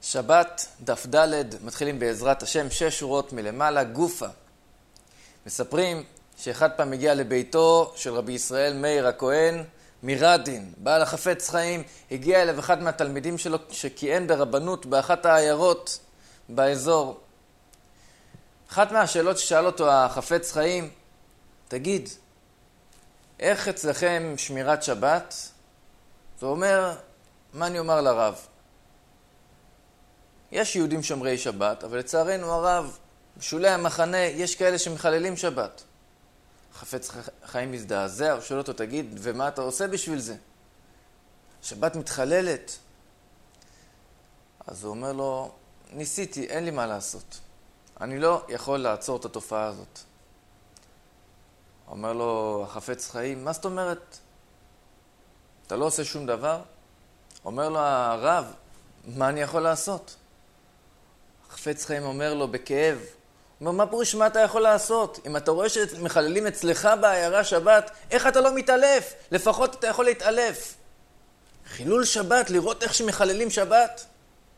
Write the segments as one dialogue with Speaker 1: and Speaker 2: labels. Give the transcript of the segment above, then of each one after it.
Speaker 1: שבת, דף ד', מתחילים בעזרת השם, 6 שורות מלמעלה, גופה. מספרים שאחד פעם הגיע לביתו של רבי ישראל מאיר הכהן מרדין, בעל החפץ חיים, הגיע אליו אחד מהתלמידים שלו שכיהן ברבנות באחת העיירות באזור. אחת מהשאלות ששאל אותו החפץ חיים, תגיד, איך אצלכם שמירת שבת? זה אומר, מה אני אומר לרב? יש יהודים שומרי שבת, אבל לצערנו הרב, בשולי המחנה, יש כאלה שמחללים שבת. חפץ חיים מזדעזע, הוא שואל אותו, תגיד, ומה אתה עושה בשביל זה? שבת מתחללת. אז הוא אומר לו, ניסיתי, אין לי מה לעשות. אני לא יכול לעצור את התופעה הזאת. אומר לו, החפץ חיים, מה זאת אומרת? אתה לא עושה שום דבר? אומר לו הרב, מה אני יכול לעשות? החפץ חיים אומר לו בכאב, אומר, מה פירוש מה אתה יכול לעשות? אם אתה רואה שמחללים אצלך בעיירה שבת, איך אתה לא מתעלף? לפחות אתה יכול להתעלף. חילול שבת, לראות איך שמחללים שבת.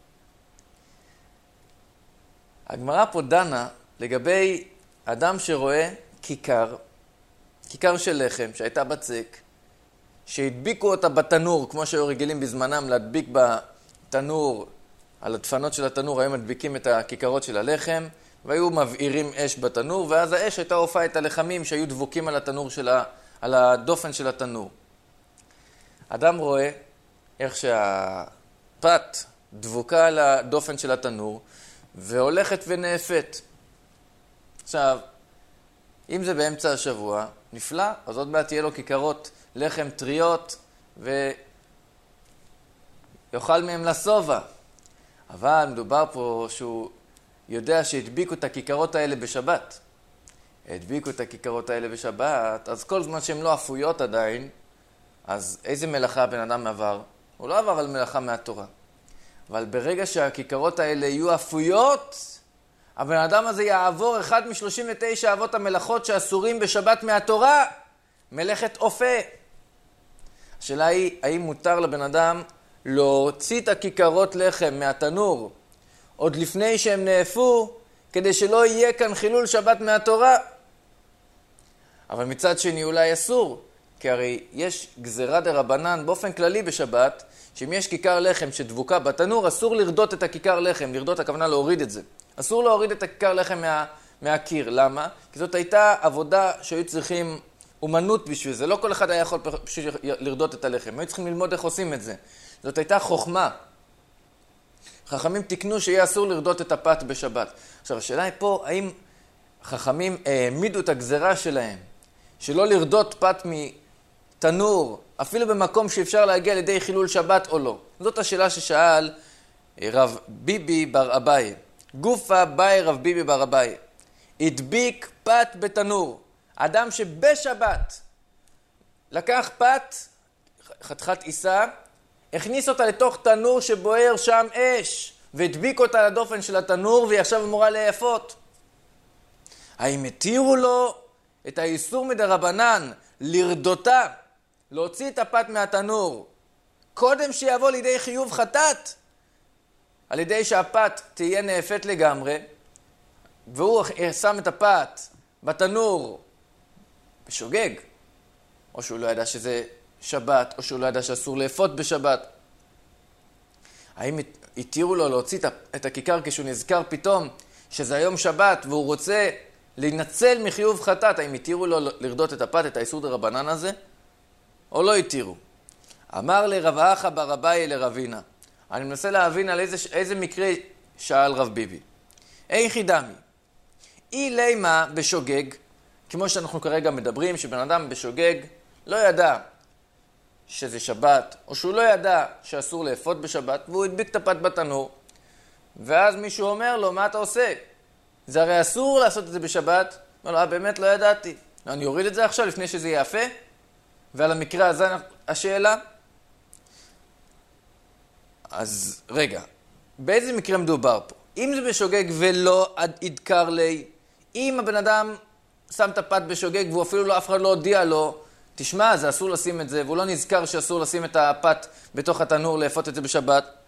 Speaker 1: הגמרא פה דנה לגבי אדם שרואה כיכר של לחם שהייתה בצק, שהדביקו אותה בתנור, כמו שהיו רגילים בזמנם להדביק בתנור, על הדפנות של התנור היו מדביקים את הכיכרות של הלחם, והיו מבעירים אש בתנור, ואז האש הייתה הופעה את הלחמים שהיו דבוקים על התנור על הדופן של התנור. אדם רואה איך שהפת דבוקה על הדופן של התנור, והולכת ונאפת. עכשיו, אם זה באמצע השבוע, נפלא, אז עוד מעט תהיה לו כיכרות לחם טריות, ויאכל מהם לסובה. אבל מדובר פה שהוא יודע שהדביקו את הכיכרות האלה בשבת. הדביקו את הכיכרות האלה בשבת, אז כל זמן שהן לא אפויות עדיין, אז איזה מלאכה הבן אדם עבר? הוא לא עבר על מלאכה מהתורה. אבל ברגע שהכיכרות האלה יהיו אפויות, הבן אדם הזה יעבור אחד מ-39 אבות המלאכות שאסורים בשבת מהתורה, מלאכת אופה. השאלה היא, האם מותר לבן אדם להוציא את הכיכרות לחם מהתנור עוד לפני שהם נאפו, כדי שלא יהיה כאן חילול שבת מהתורה? אבל מצד שני אולי אסור, כי הרי יש גזירה דרבנן באופן כללי בשבת, שאם יש כיכר לחם שדבוקה בתנור, אסור לרדות את הכיכר לחם, לרדות הכוונה להוריד את זה. אסור להוריד את הכיכר לחם מהקיר. למה? כי זאת הייתה עבודה שהיו צריכים אומנות בשביל זה. לא כל אחד היה יכול פשוט לרדות את הלחם. היו צריכים ללמוד איך עושים את זה. זאת הייתה חוכמה. חכמים תקנו שיהיה אסור לרדות את הפת בשבת. עכשיו, השאלה היא פה, האם חכמים העמידו את הגזרה שלהם, שלא לרדות פת מתנור, אפילו במקום שאפשר להגיע לידי חילול שבת או לא? זאת השאלה ששאל רב ביבי בר אביי. גופה באי רב ביבי בר אביי. הדביק פת בתנור. אדם שבשבת לקח פת, חתיכת עיסה, הכניס אותה לתוך תנור שבוער שם אש, והדביק אותה לדופן של התנור, והיא עכשיו אמורה להיפות. האם התירו לו את האיסור מדרבנן לרדותה, להוציא את הפת מהתנור, קודם שיבוא לידי חיוב חטאת, על ידי שהפת תהיה נאפת לגמרי, והוא שם את הפת בתנור בשוגג, או שהוא לא ידע שזה שבת, או שהוא לא ידע שאסור לאפות בשבת. האם התירו לו להוציא את הכיכר כשהוא נזכר פתאום שזה היום שבת והוא רוצה להינצל מחיוב חטאת? האם התירו לו לרדות את הפת, את האיסור דרבנן הזה, או לא התירו? אמר לרב אחא בר אביי לרבינה. אני מנסה להבין על איזה מקרה שאל רב ביבי. איכי דמי, אי לימה בשוגג, כמו שאנחנו כרגע מדברים, שבן אדם בשוגג לא ידע שזה שבת, או שהוא לא ידע שאסור לאפות בשבת, והוא הדביק את הפת בתנור, ואז מישהו אומר לו, מה אתה עושה? זה הרי אסור לעשות את זה בשבת. אומר לו, באמת לא ידעתי. אני אוריד את זה עכשיו לפני שזה יאפה? ועל המקרה הזה השאלה. אז רגע, באיזה מקרה מדובר פה? אם זה בשוגג ולא ידקר לי, אם הבן אדם שם את הפת בשוגג והוא אפילו לא, אף אחד לא הודיע לו, תשמע, זה אסור לשים את זה, והוא לא נזכר שאסור לשים את הפת בתוך התנור, לאפות את זה בשבת,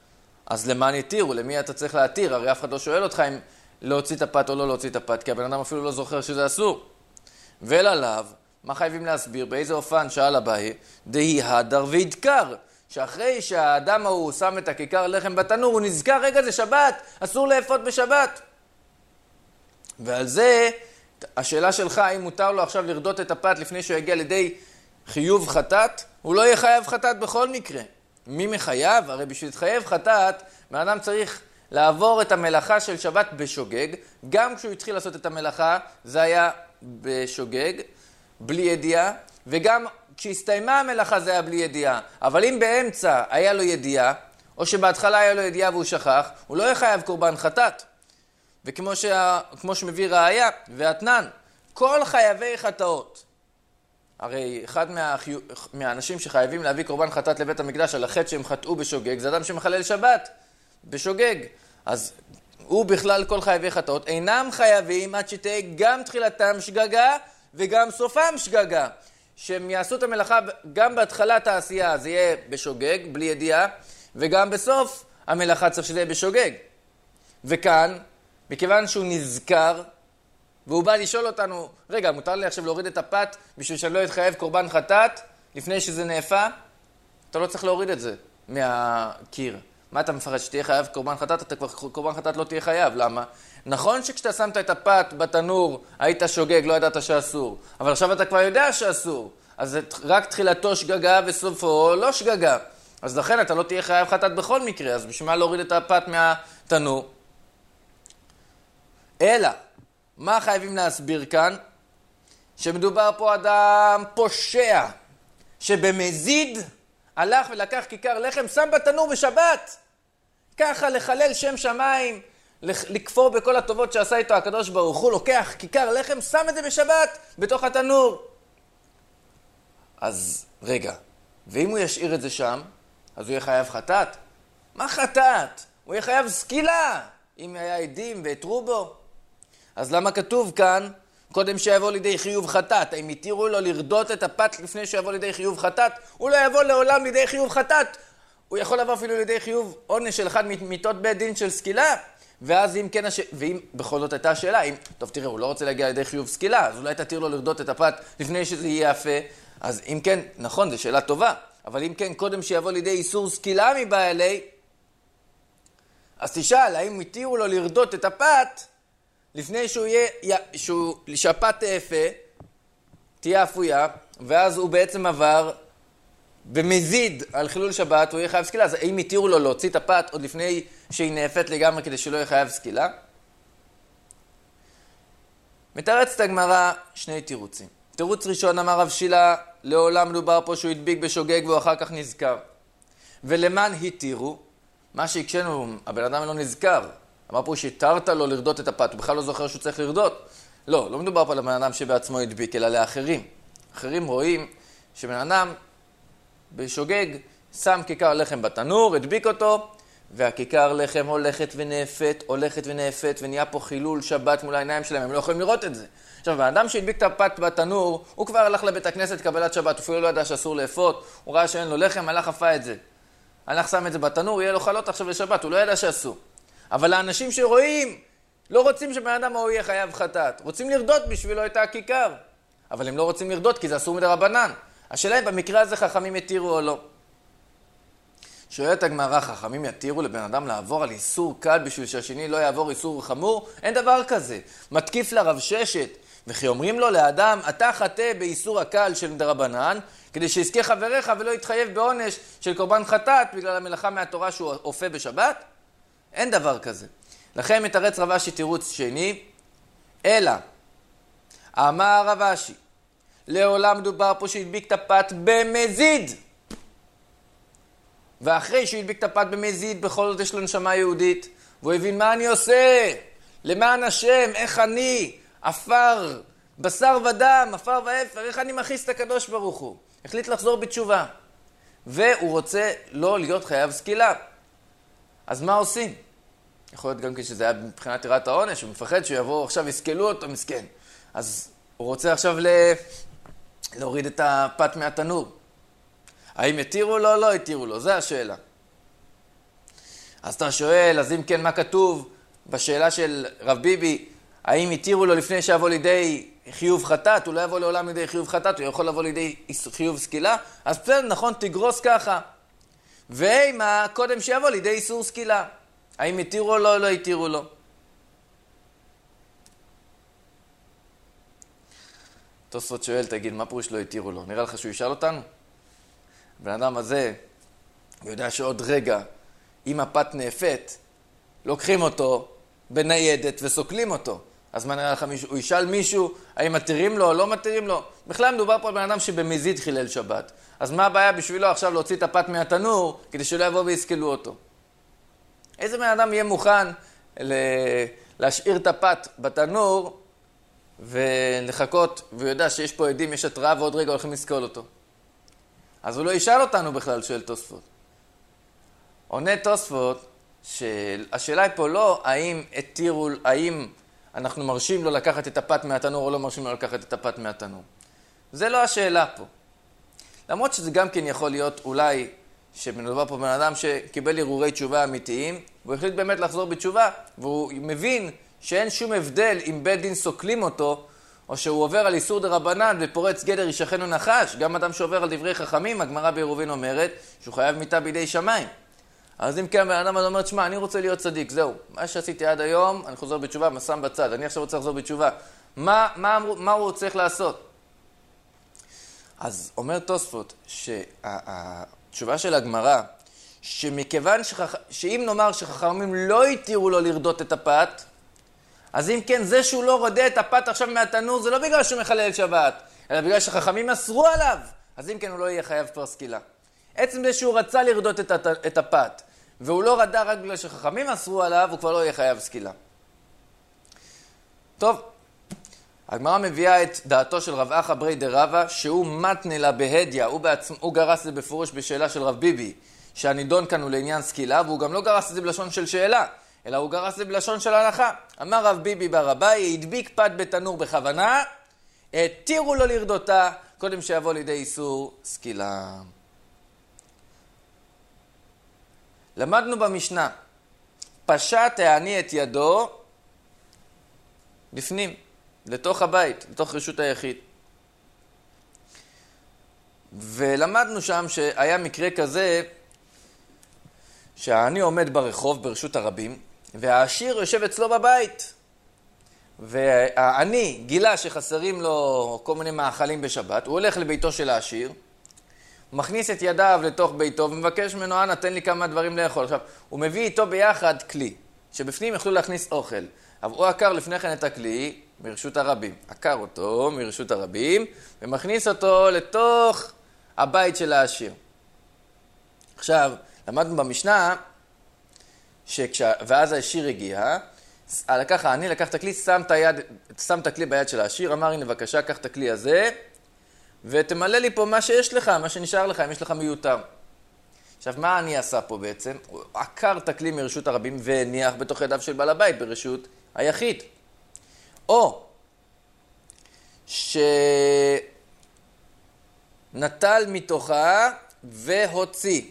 Speaker 1: אז למען יתירו? למי אתה צריך להתיר? הרי אף אחד לא שואל אותך אם להוציא את הפת או לא להוציא את הפת, כי הבן אדם אפילו לא זוכר שזה אסור. ולעליו, מה חייבים להסביר? באיזה אופן? שאל אביי, דהי הדר וידקר, שאחרי שהאדם ההוא שם את הכיכר לחם בתנור, הוא נזכר, רגע זה שבת, אסור לאפות בשבת. ועל זה, השאלה שלך, האם מותר לו עכשיו לרדות את הפת לפני שהוא יגיע לידי חיוב חטאת? הוא לא יהיה חייב חטאת בכל מקרה. מי מחייב? הרי בשביל להתחייב חטאת, האדם צריך לעבור את המלאכה של שבת בשוגג. גם כשהוא התחיל לעשות את המלאכה, זה היה בשוגג, בלי ידיעה, וגם כשהסתיימה המלאכה זה היה בלי ידיעה. אבל אם באמצע היה לו ידיעה, או שבהתחלה היה לו ידיעה והוא שכח, הוא לא יהיה חייב קורבן חטאת. וכמו שמביא ראיה ואתנן, כל חייבי חטאות, הרי אחד מהאנשים שחייבים להביא קורבן חטאת לבית המקדש על החטא שהם חטאו בשוגג, זה אדם שמחלל שבת בשוגג. אז הוא בכלל כל חייבי חטאות אינם חייבים עד שתהיה גם תחילתם שגגה וגם סופם שגגה. שהם יעשו את המלאכה גם בהתחלת העשייה זה יהיה בשוגג, בלי ידיעה, וגם בסוף המלאכה צריך שזה יהיה בשוגג. וכאן, מכיוון שהוא נזכר, והוא בא לשאול אותנו, רגע, מותר לי עכשיו להוריד את הפת בשביל שאני לא אתחייב קורבן חטאת לפני שזה נאפה? אתה לא צריך להוריד את זה מהקיר. מה אתה מפחד שתהיה חייב קורבן חטאת? אתה כבר קורבן חטאת לא תהיה חייב. למה? נכון שכשאתה שמת את הפת בתנור היית שוגג, לא ידעת שאסור. אבל עכשיו אתה כבר יודע שאסור. אז זה רק תחילתו שגגה וסופו לא שגגה. אז לכן אתה לא תהיה חייב חטאת בכל מקרה. אז בשביל מה להוריד את הפת מהתנור? אלא, מה חייבים להסביר כאן? שמדובר פה אדם פושע, שבמזיד הלך ולקח כיכר לחם, שם בתנור בשבת. ככה לחלל שם שמיים, לכפור בכל הטובות שעשה איתו הקדוש ברוך הוא, לוקח כיכר לחם, שם את זה בשבת בתוך התנור. אז רגע, ואם הוא ישאיר את זה שם, אז הוא יהיה חייב חטאת? מה חטאת? הוא יהיה חייב סקילה, אם היה עדים והתרו בו. אז למה כתוב כאן, קודם שיבוא לידי חיוב חטאת? האם יתירו לו לרדות את הפת לפני שיבוא לידי חיוב חטאת? הוא לא יבוא לעולם לידי חיוב חטאת. הוא יכול לבוא אפילו לידי חיוב עונש של אחד מיתות בית דין של סקילה. ואז אם כן, ואם בכל זאת הייתה השאלה, אם, טוב תראה, הוא לא רוצה להגיע לידי חיוב סקילה, אז אולי תתיר לו לרדות את הפת לפני שזה יהיה יפה. אז אם כן, נכון, זו שאלה טובה. אבל אם כן, קודם שיבוא לידי איסור סקילה מבעלי, אז תשאל, האם יתירו לו לרדות את הפת לפני שהפת תאפה, תהיה אפויה, ואז הוא בעצם עבר במזיד על חילול שבת, הוא יהיה חייב סקילה. אז האם יתירו לו להוציא את הפת עוד לפני שהיא נאפת לגמרי כדי שלא יהיה חייב סקילה? מתרצת הגמרא שני תירוצים. תירוץ ראשון, אמר רב שילה, לעולם מדובר פה שהוא הדביק בשוגג והוא אחר כך נזכר. ולמען התירו, מה שהקשנו, הבן אדם לא נזכר. אמר פה שהתרת לו לרדות את הפת, הוא בכלל לא זוכר שהוא צריך לרדות. לא, לא מדובר פה על הבן אדם שבעצמו הדביק, אלא לאחרים. אחרים רואים שבן אדם בשוגג שם כיכר לחם בתנור, הדביק אותו, והכיכר לחם הולכת ונאפת, ונהיה פה חילול שבת מול העיניים שלהם, הם לא יכולים לראות את זה. עכשיו, בן אדם שהדביק את הפת בתנור, הוא כבר הלך לבית הכנסת קבלת שבת, הוא אפילו לא ידע שאסור לאפות, הוא ראה שאין לו לחם, הלך אפה את זה. הלך שם את זה בתנור, יהיה לו חלות עכשיו לשבת, הוא לא ידע שאסור. אבל האנשים שרואים, לא רוצים שבן אדם הוא יהיה חייב חטאת. רוצים לרדות בשבילו את הכיכר. אבל הם לא רוצים לרדות כי זה אסור מדרבנן. השאלה היא, במקרה הזה חכמים יתירו או לא. שואלת הגמרא, חכמים יתירו לבן אדם לעבור על איסור קל בשביל שהשני לא יעבור איסור חמור? אין דבר כזה. מתקיף לרב ששת, וכי אומרים לו לאדם, אתה חטא באיסור הקל של מדרבנן, כדי שיזכה חבריך ולא יתחייב בעונש של קורבן חטאת בגלל המלאכה מהתורה שהוא אופה בשבת? אין דבר כזה. לכן מתרץ רב אשי תירוץ שני, אלא, אמר רב אשי, לעולם מדובר פה שהדביק את הפת במזיד. ואחרי שהדביק את הפת במזיד, בכל זאת יש לו נשמה יהודית, והוא הבין מה אני עושה, למען השם, איך אני, עפר, בשר ודם, עפר ואפר, איך אני מכניס את הקדוש ברוך הוא. החליט לחזור בתשובה. והוא רוצה לא להיות חייב סקילה. אז מה עושים? יכול להיות גם כשזה היה מבחינת יראת העונש, הוא מפחד שיבואו עכשיו יסקלו אותו מסכן. אז הוא רוצה עכשיו להוריד את הפת מהתנור. האם יתירו לו או לא יתירו לו? זו השאלה. אז אתה שואל, אז אם כן, מה כתוב בשאלה של רב ביבי, האם התירו לו לפני שיבוא לידי חיוב חטאת? הוא לא יבוא לעולם לידי חיוב חטאת, הוא יכול לבוא לידי חיוב סקילה? אז בסדר, נכון, תגרוס ככה. ואימה, קודם שיבוא לידי איסור סקילה. האם התירו לו או לא התירו לו? תוספות שואל, תגיד, מה פירוש לא התירו לו? נראה לך שהוא ישאל אותנו? הבן אדם הזה, הוא יודע שעוד רגע, אם הפת נאפת, לוקחים אותו בניידת וסוקלים אותו. אז מה נראה לך, הוא ישאל מישהו, האם מתירים לו או לא מתירים לו? בכלל מדובר פה על בן אדם שבמזיד חילל שבת. אז מה הבעיה בשבילו עכשיו להוציא את הפת מהתנור, כדי שלא יבוא ויסקלו אותו? איזה בן אדם יהיה מוכן להשאיר את הפת בתנור, ולחכות, והוא יודע שיש פה עדים, יש התראה ועוד רגע הולכים לסקול אותו. אז הוא לא ישאל אותנו בכלל, שואל תוספות. עונה תוספות, שהשאלה היא פה לא האם אנחנו מרשים לו לקחת את הפת מהתנור או לא מרשים לו לקחת את הפת מהתנור. זה לא השאלה פה. למרות שזה גם כן יכול להיות אולי שמדובר פה בן אדם שקיבל הרהורי תשובה אמיתיים, והוא החליט באמת לחזור בתשובה, והוא מבין שאין שום הבדל אם בית דין סוקלים אותו, או שהוא עובר על איסור דרבנן ופורץ גדר ישכנו נחש. גם אדם שעובר על דברי חכמים, הגמרא בעירובין אומרת שהוא חייב מיתה בידי שמיים. אז אם כן, בן אדם אומר, תשמע, אני רוצה להיות צדיק, זהו. מה שעשיתי עד היום, אני חוזר בתשובה, מסם בצד. אני עכשיו רוצה לחזור בתשובה. מה הוא צריך לעשות? אז אומר תוספות שהתשובה של הגמרא, שמכיוון שאם נאמר שחכמים לא התירו לו לרדות את הפת, אז אם כן, זה שהוא לא רודה את הפת עכשיו מהתנור, זה לא בגלל שהוא מחלל שבת, אלא בגלל שחכמים אסרו עליו. אז אם כן, הוא לא יהיה חייב כבר סקילה. עצם זה שהוא רצה לרדות את הפת, והוא לא רדה רק בגלל שחכמים אסרו עליו, הוא כבר לא יהיה חייב סקילה. טוב, הגמרא מביאה את דעתו של רב אחא ברי דרבא, שהוא מתנה לה בהדיא, הוא גרס זה בפירוש בשאלה של רב ביבי, שהנידון כאן הוא לעניין סקילה, והוא גם לא גרס את זה בלשון של שאלה, אלא הוא גרס את זה בלשון של הלכה. אמר רב ביבי בר אביי, הדביק פת בתנור בכוונה, התירו לו לרדותה, קודם שיבוא לידי איסור סקילה. למדנו במשנה, פשט העני את ידו בפנים, לתוך הבית, לתוך רשות היחיד. ולמדנו שם שהיה מקרה כזה, שהעני עומד ברחוב ברשות הרבים, והעשיר יושב אצלו בבית. והעני גילה שחסרים לו כל מיני מאכלים בשבת, הוא הולך לביתו של העשיר, מכניס את ידיו לתוך ביתו ומבקש ממנו, אנא תן לי כמה דברים לאכול. עכשיו, הוא מביא איתו ביחד כלי, שבפנים יכלו להכניס אוכל. אבל הוא עקר לפני כן את הכלי מרשות הרבים. עקר אותו מרשות הרבים ומכניס אותו לתוך הבית של העשיר. עכשיו, למדנו במשנה, ואז העשיר הגיע, אני לקח את הכלי, שם את הכלי ביד של העשיר, אמר, הנה בבקשה, קח את הכלי הזה, ותמלא לי פה מה שיש לך, מה שנשאר לך, אם יש לך מיותר. עכשיו, מה אני עשה פה בעצם? הוא עקר את הכלי מרשות הרבים והניח בתוך ידיו של בעל הבית ברשות היחיד. או שנטל מתוכה והוציא.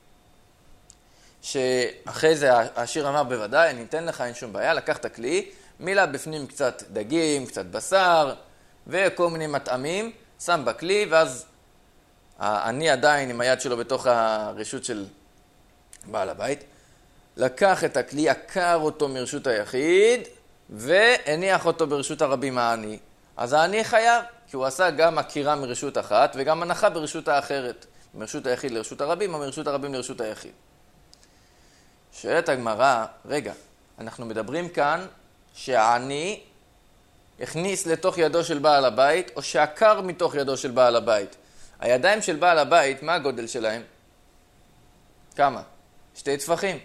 Speaker 1: שאחרי זה העשיר אמר בוודאי, אני אתן לך, אין שום בעיה, לקח את הכלי, מילא בפנים קצת דגים, קצת בשר וכל מיני מטעמים, שם בכלי, ואז אני עדיין עם היד שלו בתוך הרשות של בעל הבית, לקח את הכלי, עקר אותו מרשות היחיד, והניח אותו ברשות הרבים העני. אז העני חייב, כי הוא עשה גם עקירה מרשות אחת, וגם הנחה ברשות האחרת, מרשות היחיד לרשות הרבים, או מרשות הרבים לרשות היחיד. שואלת הגמרא, רגע, אנחנו מדברים כאן שהעני הכניס לתוך ידו של בעל הבית, או שעקר מתוך ידו של בעל הבית. הידיים של בעל הבית, מה הגודל שלהם? כמה? 2 טפחים.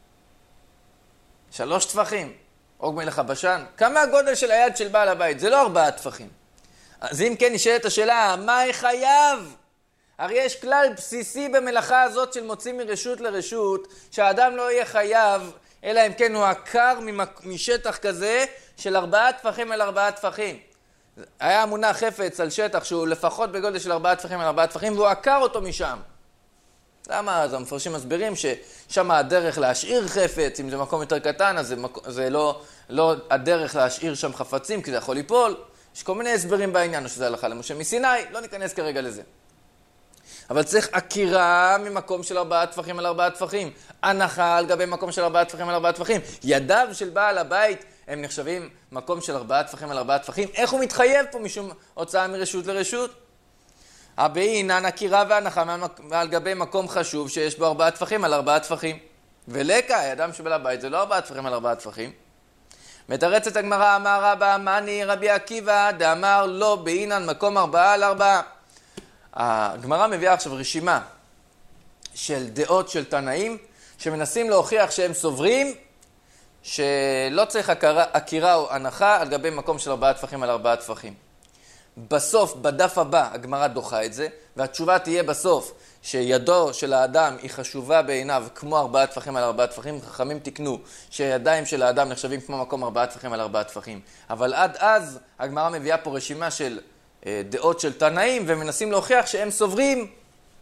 Speaker 1: 3 טפחים. עוג מלך הבשן. כמה הגודל של היד של בעל הבית? זה לא 4 טפחים. אז אם כן נשאלת השאלה, מה חייב? הרי יש כלל בסיסי במלאכה הזאת של מוצאים מרשות לרשות, שהאדם לא יהיה חייב, אלא אם כן הוא עקר משטח כזה של 4 טפחים על 4 טפחים. היה מונח חפץ על שטח שהוא לפחות בגודל של 4 טפחים על 4 טפחים, והוא עקר אותו משם. למה? אז המפרשים מסבירים ששם הדרך להשאיר חפץ, אם זה מקום יותר קטן, אז זה לא הדרך להשאיר שם חפצים, כי זה יכול ליפול. יש כל מיני הסברים בעניין, או שזה הלכה למשה מסיני, לא ניכנס כרגע לזה. אבל צריך עקירה ממקום של 4 טפחים על 4 טפחים. הנחה על גבי מקום של 4 טפחים על 4 טפחים. ידיו של בעל הבית הם נחשבים מקום של 4 טפחים על 4 טפחים. איך הוא מתחייב פה משום הוצאה מרשות לרשות? הבעינן עקירה והנחה על גבי מקום חשוב שיש בו 4 טפחים על 4 טפחים. ולקה, ידם של בעל הבית זה לא 4 טפחים על 4 טפחים. מתרצת הגמרא, אמר רבא מני רבי עקיבא דאמר לא בעינן מקום 4 על 4. הגמרא מביאה עכשיו רשימה של דעות של תנאים שמנסים להוכיח שהם סוברים שלא צריך עקירה או הנחה על גבי מקום של 4 טפחים על 4 טפחים. בסוף, בדף הבא, הגמרא דוחה את זה, והתשובה תהיה בסוף שידו של האדם היא חשובה בעיניו כמו 4 טפחים על 4 טפחים. חכמים תקנו שידיים של האדם נחשבים כמו מקום 4 טפחים על 4 טפחים. אבל עד אז הגמרא מביאה פה רשימה של דעות של תנאים, ומנסים להוכיח שהם סוברים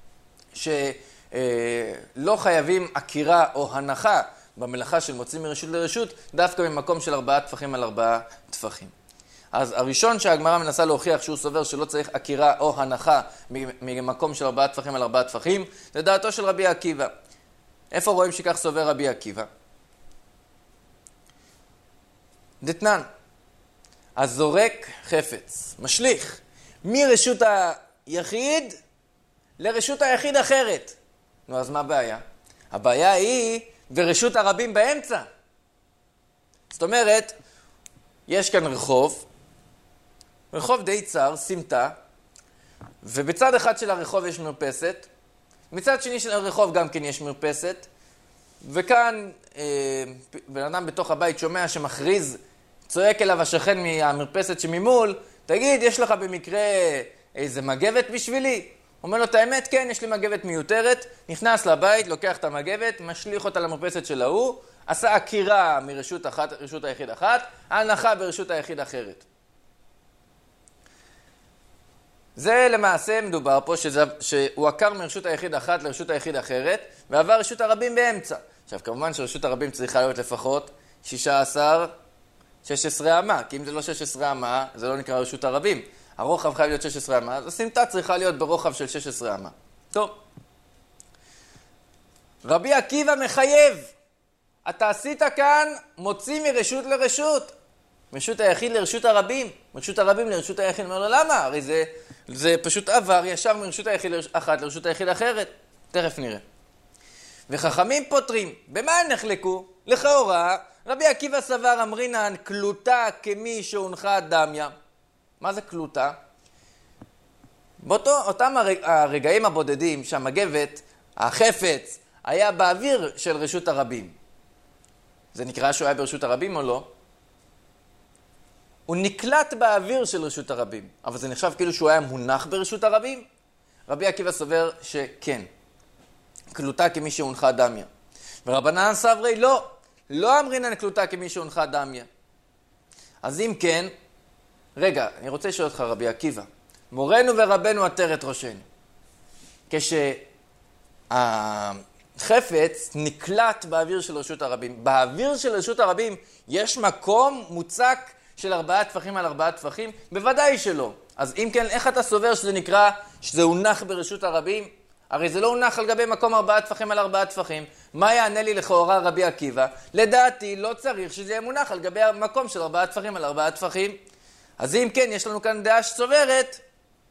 Speaker 1: שלא חייבים עקירה או הנחה במלאכה של מוצאים מרשות לרשות, דווקא במקום של 4 טפחים על 4 טפחים. אז הראשון שהגמרא מנסה להוכיח שהוא סובר שלא צריך עקירה או הנחה ממקום של 4 טפחים על 4 טפחים, זה דעתו של רבי עקיבא. איפה רואים שכך סובר רבי עקיבא? דתנן, הזורק חפץ, משליך, מרשות היחיד לרשות היחיד אחרת. נו, אז מה הבעיה? הבעיה היא ורשות הרבים באמצע. זאת אומרת, יש כאן רחוב די צר, סמטה, ובצד אחד של הרחוב יש מרפסת, מצד שני של הרחוב גם כן יש מרפסת, וכאן בן אדם בתוך הבית שומע שמכריז, צועק אליו השכן מהמרפסת שממול, תגיד, יש לך במקרה איזה מגבת בשבילי? אומר לו, את האמת, כן, יש לי מגבת מיותרת, נכנס לבית, לוקח את המגבת, משליך אותה למרפסת של ההוא, עשה עקירה מרשות אחת, רשות היחיד אחת, הנחה ברשות היחיד אחרת. זה למעשה מדובר פה שהוא עקר מרשות היחיד אחת לרשות היחיד אחרת, ועבר רשות הרבים באמצע. עכשיו, כמובן שרשות הרבים צריכה להיות לפחות 16 אמה, כי אם זה לא 16 אמה, זה לא נקרא רשות הרבים. הרוחב חייב להיות 16 אמה, אז הסמטה צריכה להיות ברוחב של 16 אמה. טוב. רבי עקיבא מחייב. אתה עשית כאן, מוציא מרשות לרשות. מרשות היחיד לרשות הרבים. מרשות הרבים לרשות היחיד. אומר לו, למה? הרי זה פשוט עבר ישר מרשות היחיד אחת לרשות היחיד אחרת. תכף נראה. וחכמים פותרים. במה הם נחלקו? לכאורה, רבי עקיבא סבר אמרינן, קלוטה כמי שהונחה דמיה. מה זה קלוטה? באותם הרגעים הבודדים שהמגבת, החפץ, היה באוויר של רשות הרבים. זה נקרא שהוא היה ברשות הרבים או לא? הוא נקלט באוויר של רשות הרבים, אבל זה נחשב כאילו שהוא היה מונח ברשות הרבים? רבי עקיבא סובר שכן. קלוטה כמי שהונחה דמיה. ורבנן סברי לא אמרינן קלוטה כמי שהונחה דמיה. אז אם כן, רגע, אני רוצה לשאול אותך רבי עקיבא, מורנו ורבנו עטרת ראשנו. כשהחפץ נקלט באוויר של רשות הרבים, באוויר של רשות הרבים יש מקום מוצק של 4 טפחים על 4 טפחים? בוודאי שלא. אז אם כן, איך אתה סובר שזה נקרא, שזה הונח ברשות הרבים? הרי זה לא הונח על גבי מקום 4 טפחים על 4 טפחים. מה יענה לי לכאורה רבי עקיבא? לדעתי לא צריך שזה יהיה מונח על גבי המקום של 4 טפחים על 4 טפחים. אז אם כן, יש לנו כאן דעה שסוברת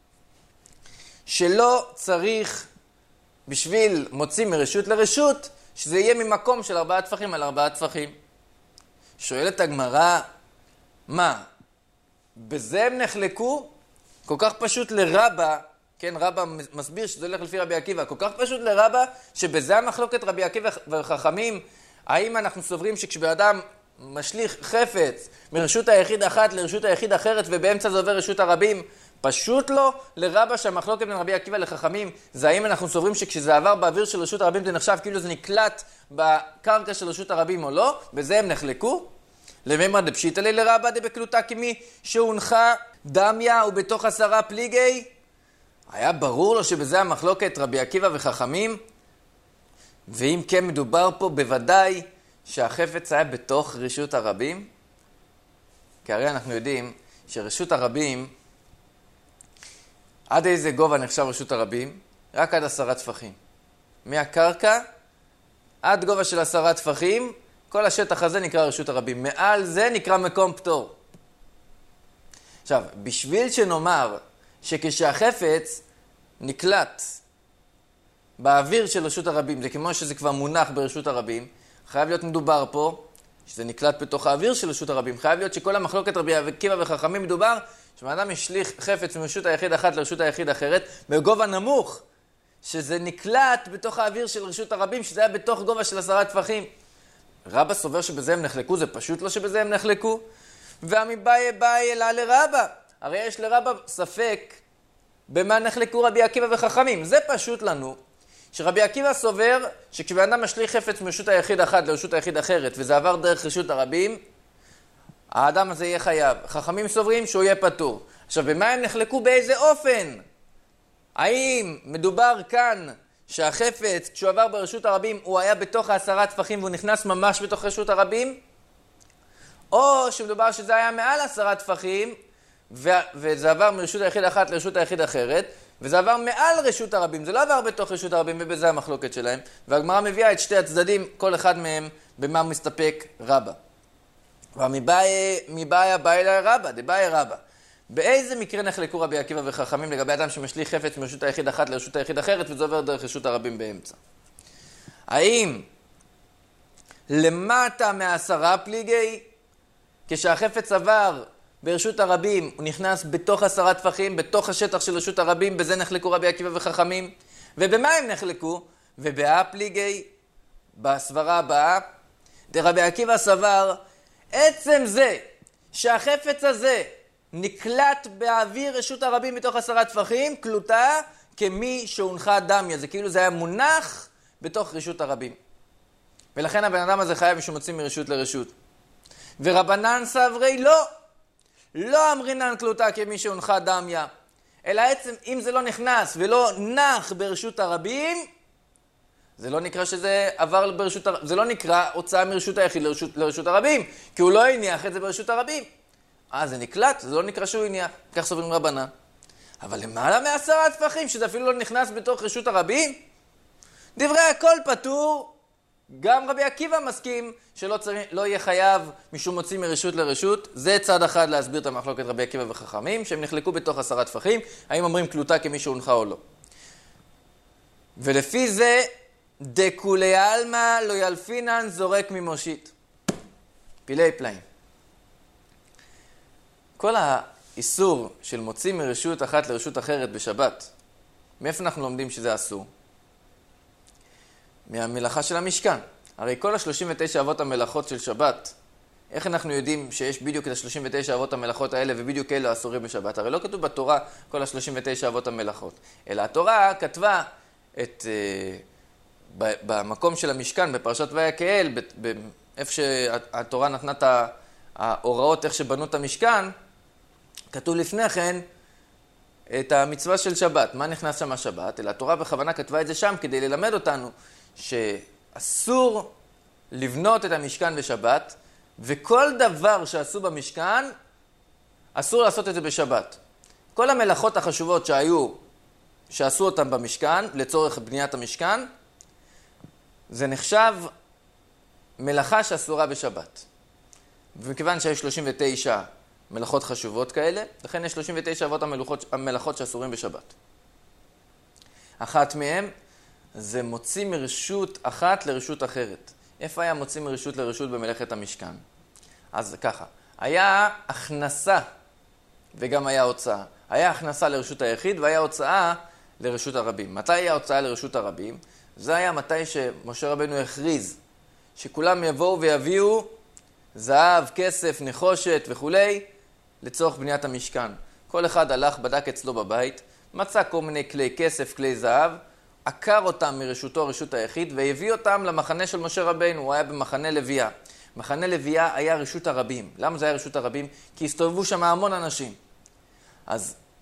Speaker 1: שלא צריך בשביל מוצאים מרשות לרשות, שזה יהיה ממקום של 4 טפחים על 4 טפחים. שואלת הגמרא, מה? בזה הם נחלקו? כל כך פשוט לרבא, כן, רבא מסביר שזה הולך לפי רבי עקיבא, כל כך פשוט לרבא שבזה המחלוקת רבי עקיבא וחכמים, האם אנחנו סוברים שכשבאדם משליך חפץ מרשות היחיד אחת לרשות היחיד אחרת ובאמצע זה עובר רשות הרבים, פשוט לא לרבא שהמחלוקת בין רבי עקיבא לחכמים זה האם אנחנו סוברים שכשזה עבר באוויר של רשות הרבים זה נחשב כאילו זה נקלט בקרקע של רשות הרבים או לא? בזה הם נחלקו? לממרא דפשיטא ליה לרבא דבקלוטה כמי שהונחה דמיה ובתוך 10 פליגי? היה ברור לו שבזה המחלוקת רבי עקיבא וחכמים? ואם כן מדובר פה בוודאי שהחפץ היה בתוך רשות הרבים, כי הרי אנחנו יודעים שרשות הרבים, עד איזה גובה נחשב רשות הרבים? רק עד 10 טפחים. מהקרקע עד גובה של 10 טפחים, כל השטח הזה נקרא רשות הרבים. מעל זה נקרא מקום פטור. עכשיו, בשביל שנאמר שכשהחפץ נקלט באוויר של רשות הרבים, זה כמו שזה כבר מונח ברשות הרבים, חייב להיות מדובר פה, שזה נקלט בתוך האוויר של רשות הרבים, חייב להיות שכל המחלוקת רבי עקיבא וחכמים מדובר, שבאדם ישליך חפץ מרשות היחיד אחת לרשות היחיד אחרת, בגובה נמוך, שזה נקלט בתוך האוויר של רשות הרבים, שזה היה בתוך גובה של 10 טפחים. רבא סובר שבזה הם נחלקו, זה פשוט לא שבזה הם נחלקו. והמבאי באי אלא לרבא. הרי יש לרבא ספק במה נחלקו רבי עקיבא וחכמים. זה פשוט לנו, שרבי עקיבא סובר שכשבן משליך חפץ מרשות היחיד אחת לרשות היחיד אחרת, וזה עבר דרך רשות הרבים, האדם הזה יהיה חייב. חכמים סוברים שהוא יהיה פטור. עכשיו, במה הם נחלקו? באיזה אופן? האם מדובר כאן שהחפץ, כשהוא עבר ברשות הרבים, הוא היה בתוך 10 טפחים והוא נכנס ממש בתוך רשות הרבים? או שמדובר שזה היה מעל 10 טפחים, וזה עבר מרשות היחיד אחת לרשות היחיד אחרת, וזה עבר מעל רשות הרבים, זה לא עבר בתוך רשות הרבים, ובזה המחלוקת שלהם. והגמרא מביאה את שתי הצדדים, כל אחד מהם במה מסתפק רבא. ומבאי באי לרבא, דבאי רבא. באיזה מקרה נחלקו רבי עקיבא וחכמים לגבי אדם שמשליך חפץ מרשות היחיד אחת לרשות היחיד אחרת, וזה עובר דרך רשות הרבים באמצע? האם למטה מ10 פליגי, כשהחפץ עבר ברשות הרבים, הוא נכנס בתוך 10 טפחים, בתוך השטח של רשות הרבים, בזה נחלקו רבי עקיבא וחכמים? ובמה הם נחלקו? ובהפליגי, בסברה הבאה, דרבי עקיבא סבר, עצם זה שהחפץ הזה נקלט באוויר רשות הרבים מתוך 10 טפחים, קלוטה כמי שהונחה דמיה. זה כאילו זה היה מונח בתוך רשות הרבים. ולכן הבן אדם הזה חייב משומוצים מרשות לרשות. ורבנן סברי לא אמרינן קלוטה כמי שהונחה דמיה. אלא עצם אם זה לא נכנס ולא נח ברשות הרבים, זה לא נקרא שזה עבר ברשות הרבים, זה לא נקרא הוצאה מרשות היחיד לרשות הרבים, כי הוא לא הניח את זה ברשות הרבים. זה נקלט, זה לא נקרא שהוא הניח, כך סוברים רבנן. אבל למעלה מ10 טפחים, שזה אפילו לא נכנס בתוך רשות הרבים, דברי הכל פטור. גם רבי עקיבא מסכים לא יהיה חייב משום מוציא מרשות לרשות. זה צד אחד להסביר את המחלוקת רבי עקיבא וחכמים, שהם נחלקו בתוך 10 טפחים, האם אומרים קלוטה כמי שהונחה או לא. ולפי זה, דכולי עלמא לא ילפינן זורק ממושיט. פילי פלאים. כל האיסור של מוציא מרשות אחת לרשות אחרת בשבת, מאיפה אנחנו לומדים שזה אסור? מהמלאכה של המשכן. הרי כל ה-39 אבות המלאכות של שבת, איך אנחנו יודעים שיש בדיוק את ה-39 אבות המלאכות האלה ובדיוק אלו אסורים בשבת? הרי לא כתוב בתורה כל ה-39 אבות המלאכות, אלא התורה כתבה במקום של המשכן, בפרשת ויקהל, איפה שהתורה נתנה את ההוראות איך שבנו את המשכן, כתוב לפני כן את המצווה של שבת. מה נכנס שם השבת? אלא התורה בכוונה כתבה את זה שם כדי ללמד אותנו שאסור לבנות את המשכן בשבת, וכל דבר שעשו במשכן, אסור לעשות את זה בשבת. כל המלאכות החשובות שעשו אותם במשכן, לצורך בניית המשכן, זה נחשב מלאכה שאסורה בשבת. ומכיוון שיש 39 מלאכות חשובות כאלה, לכן יש 39 אבות המלאכות שאסורים בשבת. אחת מהם זה מוציא מרשות אחת לרשות אחרת. איפה היה מוציא מרשות לרשות במלאכת המשכן? אז ככה, היה הכנסה וגם היה הוצאה. היה הכנסה לרשות היחיד והיה הוצאה לרשות הרבים. מתי היה הוצאה לרשות הרבים? זה היה מתי שמשה רבנו הכריז שכולם יבואו ויביאו זהב, כסף, נחושת וכו' לצורך בניית המשכן. כל אחד הלך, בדק אצלו בבית, מצא כל מיני כלי כסף, כלי זהב, עקר אותם מרשותו רשות היחיד והביא אותם למחנה של משה רבנו. הוא היה במחנה לוויה. מחנה לוויה היה רשות הרבים. למה זה היה רשות הרבים? כי הסתובבו שם המון אנשים. אז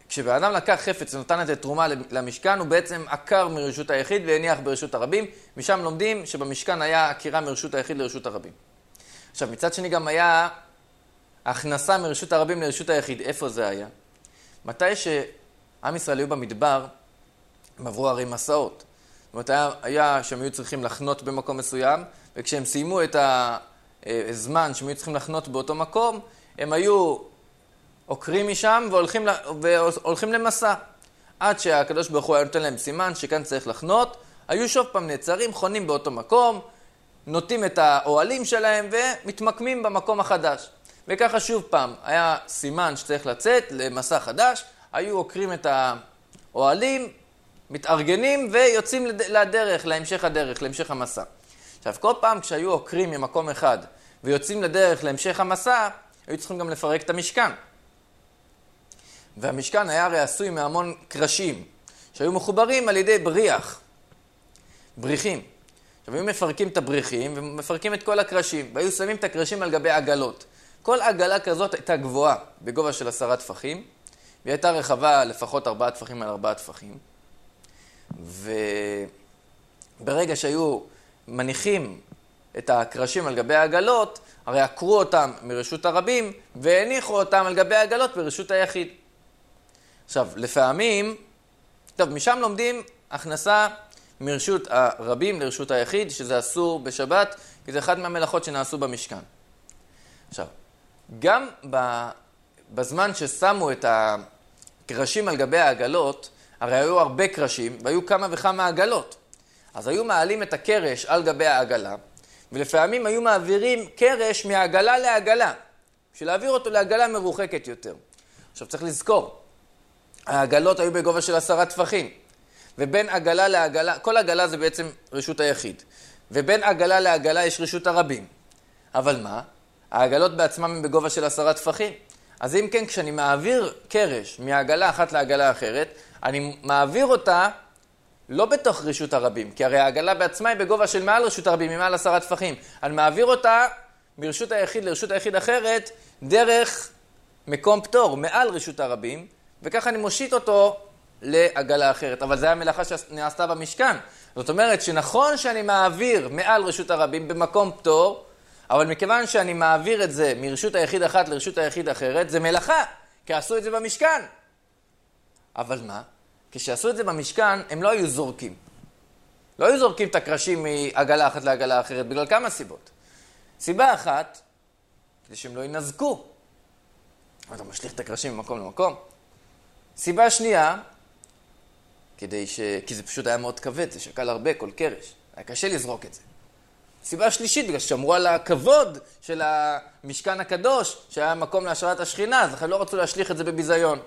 Speaker 1: כשבן אדם לקח חפץ ונתן את תרומה למשכן, הוא בעצם עקר מרשות היחיד והניח ברשות הרבים. משם לומדים שבמשכן היה עקירה מרשות היחיד לרשות הרבים. עכשיו, מצד שני גם היה הכנסה מרשות הרבים לרשות היחיד. איפה זה היה? מתי שעם ישראל היו במדבר, הם עברו הרי מסעות. זאת אומרת, היה שהם היו צריכים לחנות במקום מסוים, וכשהם סיימו את הזמן שהם היו צריכים לחנות באותו מקום, הם היו עוקרים משם והולכים למסע. עד שהקדוש ברוך הוא היה נותן להם סימן שכאן צריך לחנות, היו שוב פעם נעצרים, חונים באותו מקום, נוטים את האוהלים שלהם ומתמקמים במקום החדש. וככה שוב פעם, היה סימן שצריך לצאת למסע חדש, היו עוקרים את האוהלים, מתארגנים ויוצאים לדרך, להמשך הדרך, להמשך המסע. עכשיו, כל פעם כשהיו עוקרים ממקום אחד ויוצאים לדרך להמשך המסע, היו צריכים גם לפרק את המשכן. והמשכן היה הרי עשוי מהמון קרשים, שהיו מחוברים על ידי בריחים. עכשיו, היו מפרקים את הבריחים ומפרקים את כל הקרשים, והיו שמים את הקרשים על גבי עגלות. כל עגלה כזאת הייתה גבוהה, בגובה של 10 טפחים, והיא הייתה רחבה לפחות 4 טפחים על 4 טפחים. וברגע שהיו מניחים את הקרשים על גבי העגלות, הרי עקרו אותם מרשות הרבים, והניחו אותם על גבי העגלות ברשות היחיד. עכשיו, לפעמים, טוב, משם לומדים הכנסה מרשות הרבים לרשות היחיד, שזה אסור בשבת, כי זה אחד מהמלאכות שנעשו במשכן. עכשיו, גם בזמן ששמו את הקרשים על גבי העגלות, הרי היו הרבה קרשים, והיו כמה וכמה עגלות. אז היו מעלים את הקרש על גבי העגלה, ולפעמים היו מעבירים קרש מעגלה לעגלה, בשביל להעביר אותו לעגלה מרוחקת יותר. עכשיו צריך לזכור, העגלות היו בגובה של 10 טפחים, ובין עגלה לעגלה, כל עגלה זה בעצם רשות היחיד, ובין עגלה לעגלה יש רשות הרבים. אבל מה? העגלות בעצמם הם בגובה של 10 טפחים. אז אם כן, כשאני מעביר קרש מעגלה אחת לעגלה אחרת, אני מעביר אותה לא בתוך רשות הרבים, כי הרי העגלה בעצמה היא בגובה של מעל רשות הרבים, מעל 10 טפחים. אני מעביר אותה מרשות היחיד לרשות היחיד אחרת, דרך מקום פטור, מעל רשות הרבים, וככה אני מושיט אותו לעגלה אחרת. אבל זה היה מלאכה שנעשתה במשכן. זאת אומרת שנכון שאני מעביר מעל רשות הרבים במקום פטור, אבל מכיוון שאני מעביר את זה מרשות היחיד אחת לרשות היחיד אחרת, זה מלאכה, כי עשו את זה במשכן. אבל מה? כשעשו את זה במשכן, הם לא היו זורקים. לא היו זורקים את הקרשים מעגלה אחת לעגלה אחרת, בגלל כמה סיבות. סיבה אחת, כדי שהם לא ינזקו. אתה משליך את הקרשים ממקום למקום. סיבה שנייה, כי זה פשוט היה מאוד כבד, זה שקל הרבה, כל קרש. היה קשה לזרוק את זה. סיבה שלישית, בגלל ששמרו על הכבוד של המשכן הקדוש, שהיה מקום להשראת השכינה, אז לכן לא רצו להשליך את זה בביזיון.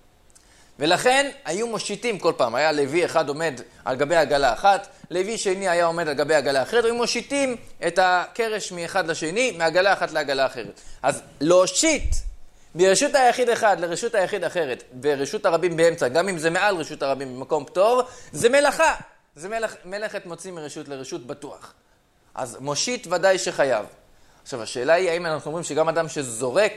Speaker 1: ולכן היו מושיטים כל פעם, היה לוי אחד עומד על גבי עגלה אחת, לוי שני היה עומד על גבי עגלה אחרת, והיו מושיטים את הקרש מאחד לשני, מעגלה אחת לעגלה אחרת. אז להושיט ברשות היחיד אחד לרשות היחיד אחרת, ורשות הרבים באמצע, גם אם זה מעל רשות הרבים במקום פטור, זה מלאכה. זה מלאכת מוציא מרשות לרשות בטוח. אז מושיט ודאי שחייב. עכשיו, השאלה היא, האם אנחנו אומרים שגם אדם שזורק,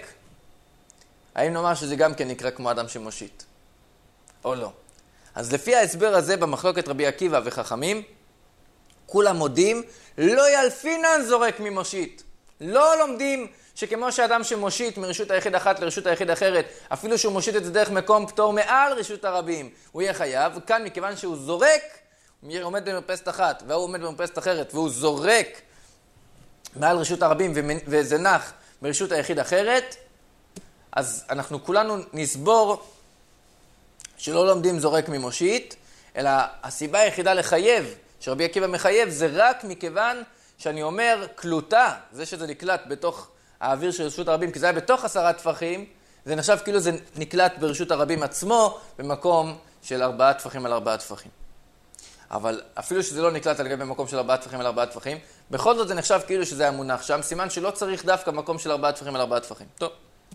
Speaker 1: האם נאמר שזה גם כן נקרא כמו אדם שמושיט? או לא. אז לפי ההסבר הזה, במחלוקת רבי עקיבא וחכמים, כולם מודים, לא ילפינן זורק ממושיט. לא לומדים שכמו שאדם שמושיט מרשות היחיד אחת לרשות היחיד אחרת, אפילו שהוא מושיט את זה דרך מקום פטור מעל רשות הרבים, הוא יהיה חייב. כאן, מכיוון שהוא זורק, הוא עומד במרפסת אחת, והוא עומד במרפסת אחרת, והוא זורק מעל רשות הרבים וזה נח ברשות היחיד אחרת, אז אנחנו כולנו נסבור שלא לומדים זורק ממושיט, אלא הסיבה היחידה לחייב, שרבי עקיבא מחייב, זה רק מכיוון שאני אומר קלוטה, זה שזה נקלט בתוך האוויר של רשות הרבים, כי זה היה בתוך 10 טפחים, זה נחשב כאילו זה נקלט ברשות הרבים עצמו, במקום של 4 טפחים על 4 טפחים. אבל אפילו שזה לא נקלט על גבי מקום של 4 טפחים על 4 טפחים, בכל זאת זה נחשב כאילו שזה היה מונח שם, סימן שלא צריך דווקא מקום של 4 טפחים על 4 טפחים. טוב.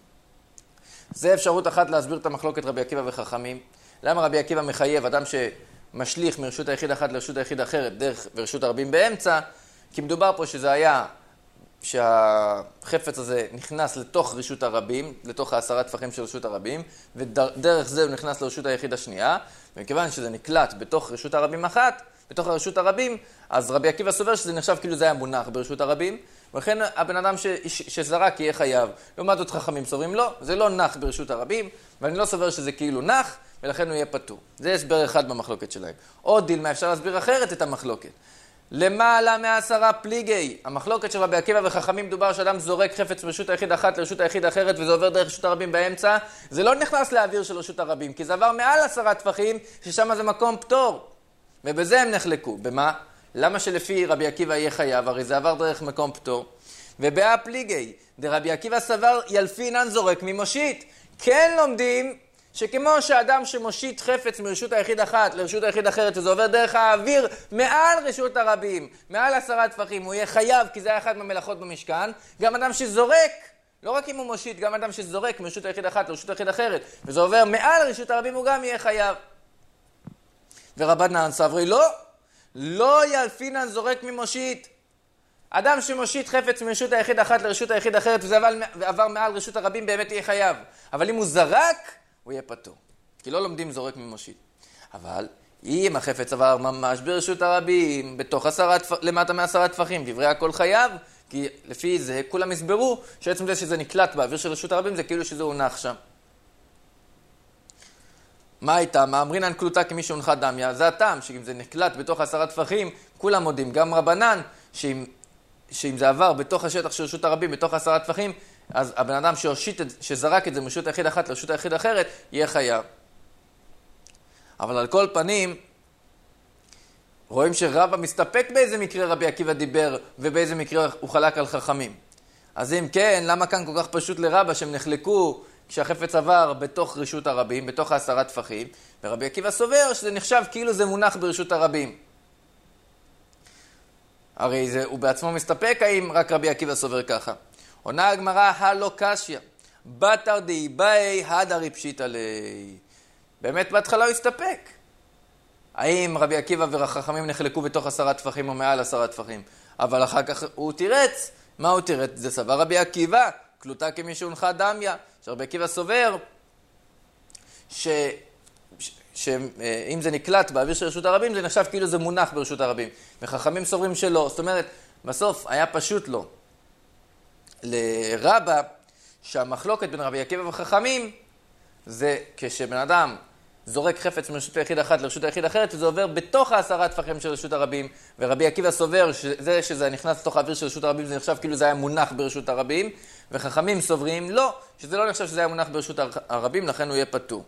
Speaker 1: זה אפשרות אחת להסביר את המחלוקת רבי עקיבא וחכמים. למה רבי עקיבא מחייב אדם שמשליך מרשות היחיד אחת לרשות היחיד אחרת, דרך ורשות הרבים באמצע? כי מדובר פה שזה היה שהחפץ הזה נכנס לתוך רשות הרבים, לתוך 10 טפחים של רשות הרבים, ודרך זה הוא נכנס לרשות היחיד השנייה, ומכיוון שזה נקלט בתוך רשות הרבים אחת, בתוך הרשות הרבים, אז רבי עקיבא סובר שזה נחשב כאילו זה היה מונח ברשות הרבים, ולכן הבן אדם שזרק יהיה חייב. לעומת זאת חכמים סוברים לא, זה לא נח ברשות הרבים, ואני לא סובר שזה כאילו נח, ולכן הוא יהיה פטור. זה הסבר אחד במחלוקת שלהם. עוד דילמה אפשר להסביר אחרת את המחלוקת. למעלה מ10 פליגי, המחלוקת של רבי עקיבא וחכמים דובר שאדם זורק חפץ מרשות היחיד אחת לרשות היחיד אחרת וזה עובר דרך רשות הרבים באמצע, זה לא נכנס לאוויר של רשות הרבים, כי זה עבר מעל 10 טפחים ששם זה מקום פטור. ובזה הם נחלקו. במה? למה שלפי רבי עקיבא יהיה חייב? הרי זה עבר דרך מקום פטור. ובאה פליגי, דרבי עקיבא סבר ילפינן זורק ממושיט. כן לומדים שכמו שאדם שמושיט חפץ מרשות היחיד אחת לרשות היחיד אחרת, וזה עובר דרך האוויר מעל רשות הרבים, מעל 10 טפחים, הוא יהיה חייב, כי זה היה אחד מהמלאכות במשכן. גם אדם שזורק, לא רק אם הוא מושיט, גם אדם שזורק מרשות היחיד אחת לרשות היחיד אחרת, וזה עובר מעל רשות הרבים, הוא גם יהיה חייב. ורבנן סברי לא ילפינן זורק ממושיט. אדם שמושיט חפץ מרשות היחיד אחת לרשות היחיד אחרת, וזה עבר מעל רשות הרבים, באמת יהיה חייב. אבל אם הוא זרק, הוא יהיה פטור. כי לא לומדים זורק ממושיט. אבל אם החפץ עבר ממש ברשות הרבים, בתוך למטה מ10 טפחים, דברי הכל חייב, כי לפי זה כולם הסברו שעצם זה שזה נקלט באוויר של רשות הרבים, זה כאילו שזה הונח שם. מה הייתה? מה אמרינן קלוטה כמי שהונחה דמיה? זה הטעם, שאם זה נקלט בתוך 10 טפחים, כולם מודים, גם רבנן, שאם זה עבר בתוך השטח של רשות הרבים, בתוך 10 טפחים, אז הבן אדם שזרק את זה מרשות היחיד אחת לרשות היחיד אחרת, יהיה חייב. אבל על כל פנים, רואים שרבא מסתפק באיזה מקרה רבי עקיבא דיבר, ובאיזה מקרה הוא חלק על חכמים. אז אם כן, למה כאן כל כך פשוט לרבא שהם נחלקו כשהחפץ עבר בתוך רשות הרבים, בתוך 10 טפחים, ורבי עקיבא סובר שזה נחשב כאילו זה מונח ברשות הרבים. הרי הוא בעצמו מסתפק, האם רק רבי עקיבא סובר ככה? עונה הגמרא, הלא קשיא, בתר דאיבאי הדרי פשיטא ליה. באמת בהתחלה הוא הסתפק. האם רבי עקיבא והחכמים נחלקו בתוך 10 טפחים או מעל 10 טפחים? אבל אחר כך הוא תירץ. מה הוא תירץ? זה סבר רבי עקיבא, קלוטה כמי שהונחה דמיה. שרבי עקיבא סובר שאם זה נקלט באוויר של רשות הרבים, זה נחשב כאילו זה מונח ברשות הרבים. וחכמים סוברים שלא. זאת אומרת, בסוף היה פשוט לו. לרבא, שהמחלוקת בין רבי עקיבא וחכמים, זה כשבן אדם זורק חפץ מרשות היחיד אחת לרשות היחיד אחרת, וזה עובר בתוך 10 טפחים של רשות הרבים, ורבי עקיבא סובר שזה נכנס לתוך האוויר של רשות הרבים, זה נחשב כאילו זה היה מונח ברשות הרבים, וחכמים סוברים לא, שזה לא נחשב שזה היה מונח ברשות הרבים, לכן הוא יהיה פטור.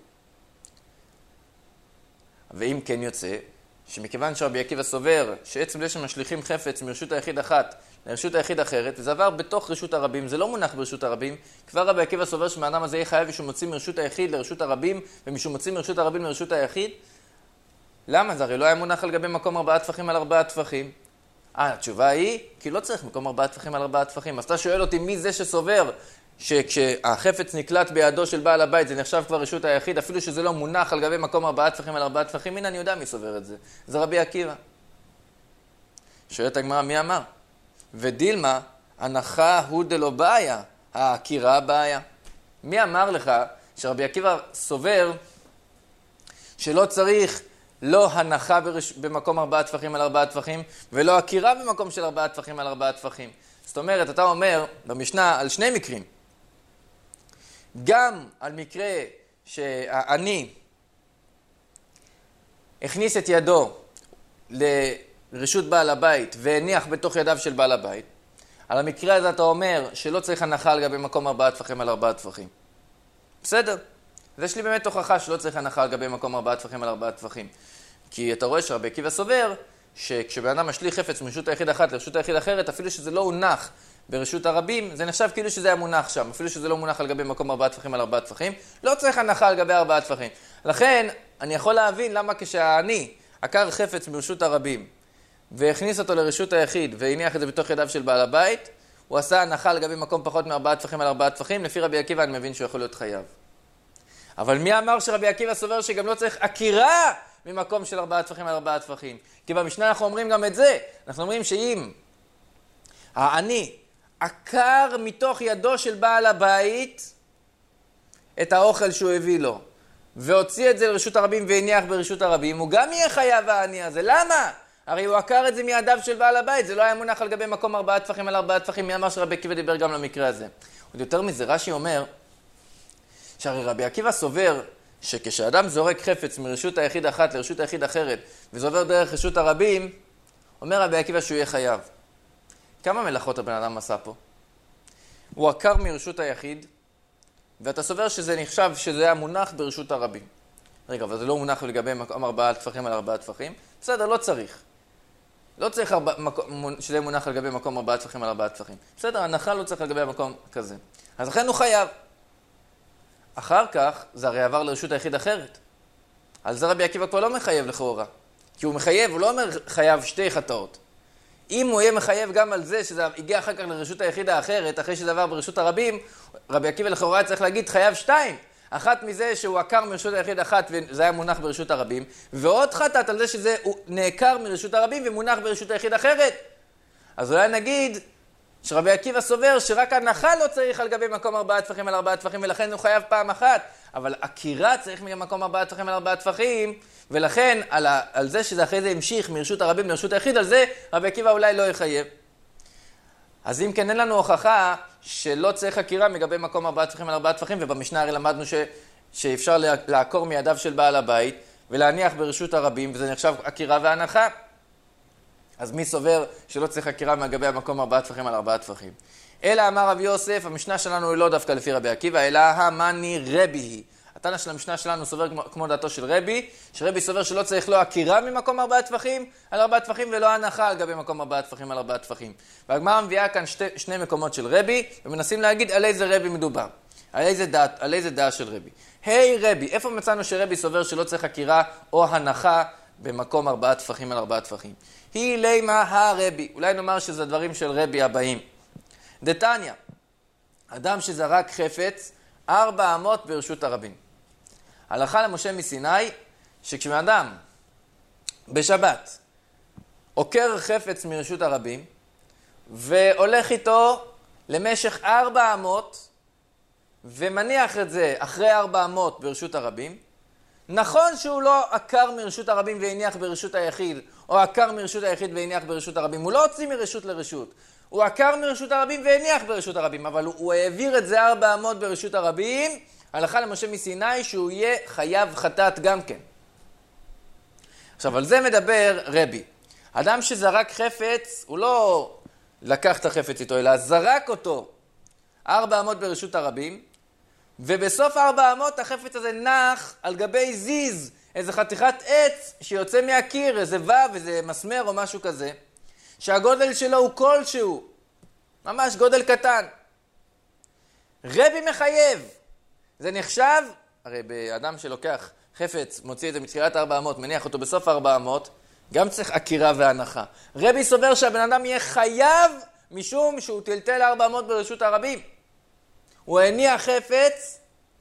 Speaker 1: ואם כן יוצא, שמכיוון שרבי עקיבא סובר שעצם זה שמשליכים חפץ מרשות היחיד אחת לרשות היחיד אחרת, וזה עבר בתוך רשות הרבים, זה לא מונח ברשות הרבים, כבר רבי עקיבא סובר שמאדם הזה יהיה חייב משום מוציא מרשות היחיד לרשות הרבים, ומשום מוציא מרשות הרבים לרשות היחיד. למה? זה הרי לא היה מונח על גבי מקום 4 טפחים על 4 טפחים. התשובה היא, כי לא צריך מקום 4 טפחים על 4 טפחים. אז אתה שואל אותי מי זה שסובר שכשהחפץ נקלט בידו של בעל הבית, זה נחשב כבר רשות היחיד, אפילו שזה לא מונח על גבי מקום 4 טפחים על 4 טפחים, הנה אני יודע מי סובר את זה. זה רבי עקיבא. שואלת הגמרא, מי אמר? ודילמה, הנחה הוא דלא בעיה, העקירה בעיה. מי אמר לך שרבי עקיבא סובר שלא צריך לא הנחה במקום 4 טפחים על 4 טפחים, ולא עקירה במקום של 4 טפחים על 4 טפחים? זאת אומרת, אתה אומר במשנה על 2 מקרים. גם על מקרה שהעני הכניס את ידו לרשות בעל הבית והניח בתוך ידיו של בעל הבית, על המקרה הזה אתה אומר שלא צריך הנחה על גבי מקום 4 טפחים על 4 טפחים. בסדר. אז יש לי באמת הוכחה שלא צריך הנחה על גבי מקום 4 טפחים על 4 טפחים. כי אתה רואה שרבי עקיבא סובר שכשבן אדם משליך חפץ מרשות היחיד אחת לרשות היחיד אחרת, אפילו שזה לא הונח ברשות הרבים, זה נחשב כאילו שזה היה מונח שם, אפילו שזה לא מונח על גבי מקום 4 טפחים על 4 טפחים, לא צריך הנחה על גבי 4 טפחים. לכן, אני יכול להבין למה כשהעני עקר חפץ מרשות הרבים, והכניס אותו לרשות היחיד, והניח את זה בתוך ידיו של בעל הבית, הוא עשה הנחה על גבי מקום פחות מ4 טפחים על 4 טפחים, לפי רבי עקיבא אני מבין שהוא יכול להיות חייב. אבל מי אמר שרבי עקיבא סובר שגם לא צריך עקירה ממקום של 4 טפחים על 4 טפחים? כי במשנה אנחנו אומרים גם את זה. אנחנו אומרים שאם העני עקר מתוך ידו של בעל הבית את האוכל שהוא הביא לו, והוציא את זה לרשות הרבים והניח ברשות הרבים, הוא גם יהיה חייב העני הזה. למה? הרי הוא עקר את זה מידיו של בעל הבית, זה לא היה מונח על גבי מקום 4 טפחים על 4 טפחים, מה שרבי עקיבא דיבר גם למקרה הזה. עוד יותר מזה, רש"י אומר, שהרי רבי עקיבא סובר, שכשאדם זורק חפץ מרשות היחיד אחת לרשות היחיד אחרת, וזה עובר דרך רשות הרבים, אומר רבי עקיבא שהוא יהיה חייב. כמה מלאכות הבן אדם עשה פה? הוא עקר מרשות היחיד, ואתה סובר שזה נחשב שזה היה מונח ברשות הרבים. רגע, אבל זה לא מונח לגבי מקום 4 טפחים על 4 טפחים? בסדר, לא צריך. לא צריך שזה מונח לגבי מקום 4 טפחים על 4 טפחים. בסדר, הנחה לא צריך לגבי המקום כזה. אז לכן הוא חייב. אחר כך זה הרי עבר לרשות היחיד אחרת. על זה רבי עקיבא כבר לא מחייב לכאורה. כי הוא מחייב, הוא לא אומר חייב 2 חטאות. אם הוא יהיה מחייב גם על זה שזה הגיע אחר כך לרשות היחיד האחרת, אחרי שזה עבר ברשות הרבים, רבי עקיבא לכאורה צריך להגיד חייב 2. אחת מזה שהוא עקר מרשות היחיד אחת וזה היה מונח ברשות הרבים, ועוד חטאת על זה שזה נעקר מרשות הרבים ומונח ברשות היחיד אחרת. אז אולי נגיד שרבי עקיבא סובר שרק הנחה לא צריך על גבי מקום 4 טפחים על 4 טפחים, ולכן הוא חייב פעם אחת, אבל עקירה צריך ממקום 4 טפחים על 4 טפחים, ולכן על זה שזה אחרי זה המשיך מרשות הרבים לרשות היחיד, על זה רבי עקיבא אולי לא יחייב. אז אם כן אין לנו הוכחה שלא צריך עקירה מגבי מקום 4 טפחים על 4 טפחים, ובמשנה הרי למדנו שאפשר לעקור מידיו של בעל הבית ולהניח ברשות הרבים, וזה נחשב עקירה והנחה. אז מי סובר שלא צריך עקירה מגבי המקום 4 טפחים על 4 טפחים? אלא אמר רבי יוסף, המשנה שלנו היא לא דווקא לפי רבי עקיבא, אלא המני רבי היא. התנא של המשנה שלנו סובר כמו דעתו של רבי, שרבי סובר שלא צריך לא עקירה ממקום 4 טפחים על 4 טפחים, ולא הנחה על גבי מקום 4 טפחים על 4 טפחים. והגמרא מביאה כאן שני מקומות של רבי, ומנסים להגיד על איזה רבי מדובר, על איזה דעה של רבי. היי רבי, איפה מצאנו שרבי סובר שלא צריך עקירה או הנחה במקום 4 טפחים על 4 טפחים? היא לימה הרבי, אולי נאמר שזה דברים של רבי הבאים. דתניא, אדם שזרק חפץ 4 אמות ברשות הרבים. הלכה למשה מסיני, שכשאדם בשבת עוקר חפץ מרשות הרבים, והולך איתו למשך 4 אמות, ומניח את זה אחרי 4 אמות ברשות הרבים, נכון שהוא לא עקר מרשות הרבים והניח ברשות היחיד, או עקר מרשות היחיד והניח ברשות הרבים, הוא לא הוציא מרשות לרשות, הוא עקר מרשות הרבים והניח ברשות הרבים, אבל הוא העביר את זה 4 אמות ברשות הרבים, הלכה למשה מסיני שהוא יהיה חייב חטאת גם כן. עכשיו, על זה מדבר רבי. אדם שזרק חפץ, הוא לא לקח את החפץ איתו, אלא זרק אותו 4 אמות ברשות הרבים, ובסוף 4 אמות החפץ הזה נח על גבי זיז, איזה חתיכת עץ שיוצא מהקיר, איזה וו, איזה מסמר או משהו כזה, שהגודל שלו הוא כלשהו, ממש גודל קטן. רבי מחייב. זה נחשב, הרי באדם שלוקח חפץ, מוציא את זה מתחילת 4 אמות, מניח אותו בסוף 4 אמות, גם צריך עקירה והנחה. רבי סובר שהבן אדם יהיה חייב משום שהוא טלטל 4 אמות ברשות הרבים. הוא הניח חפץ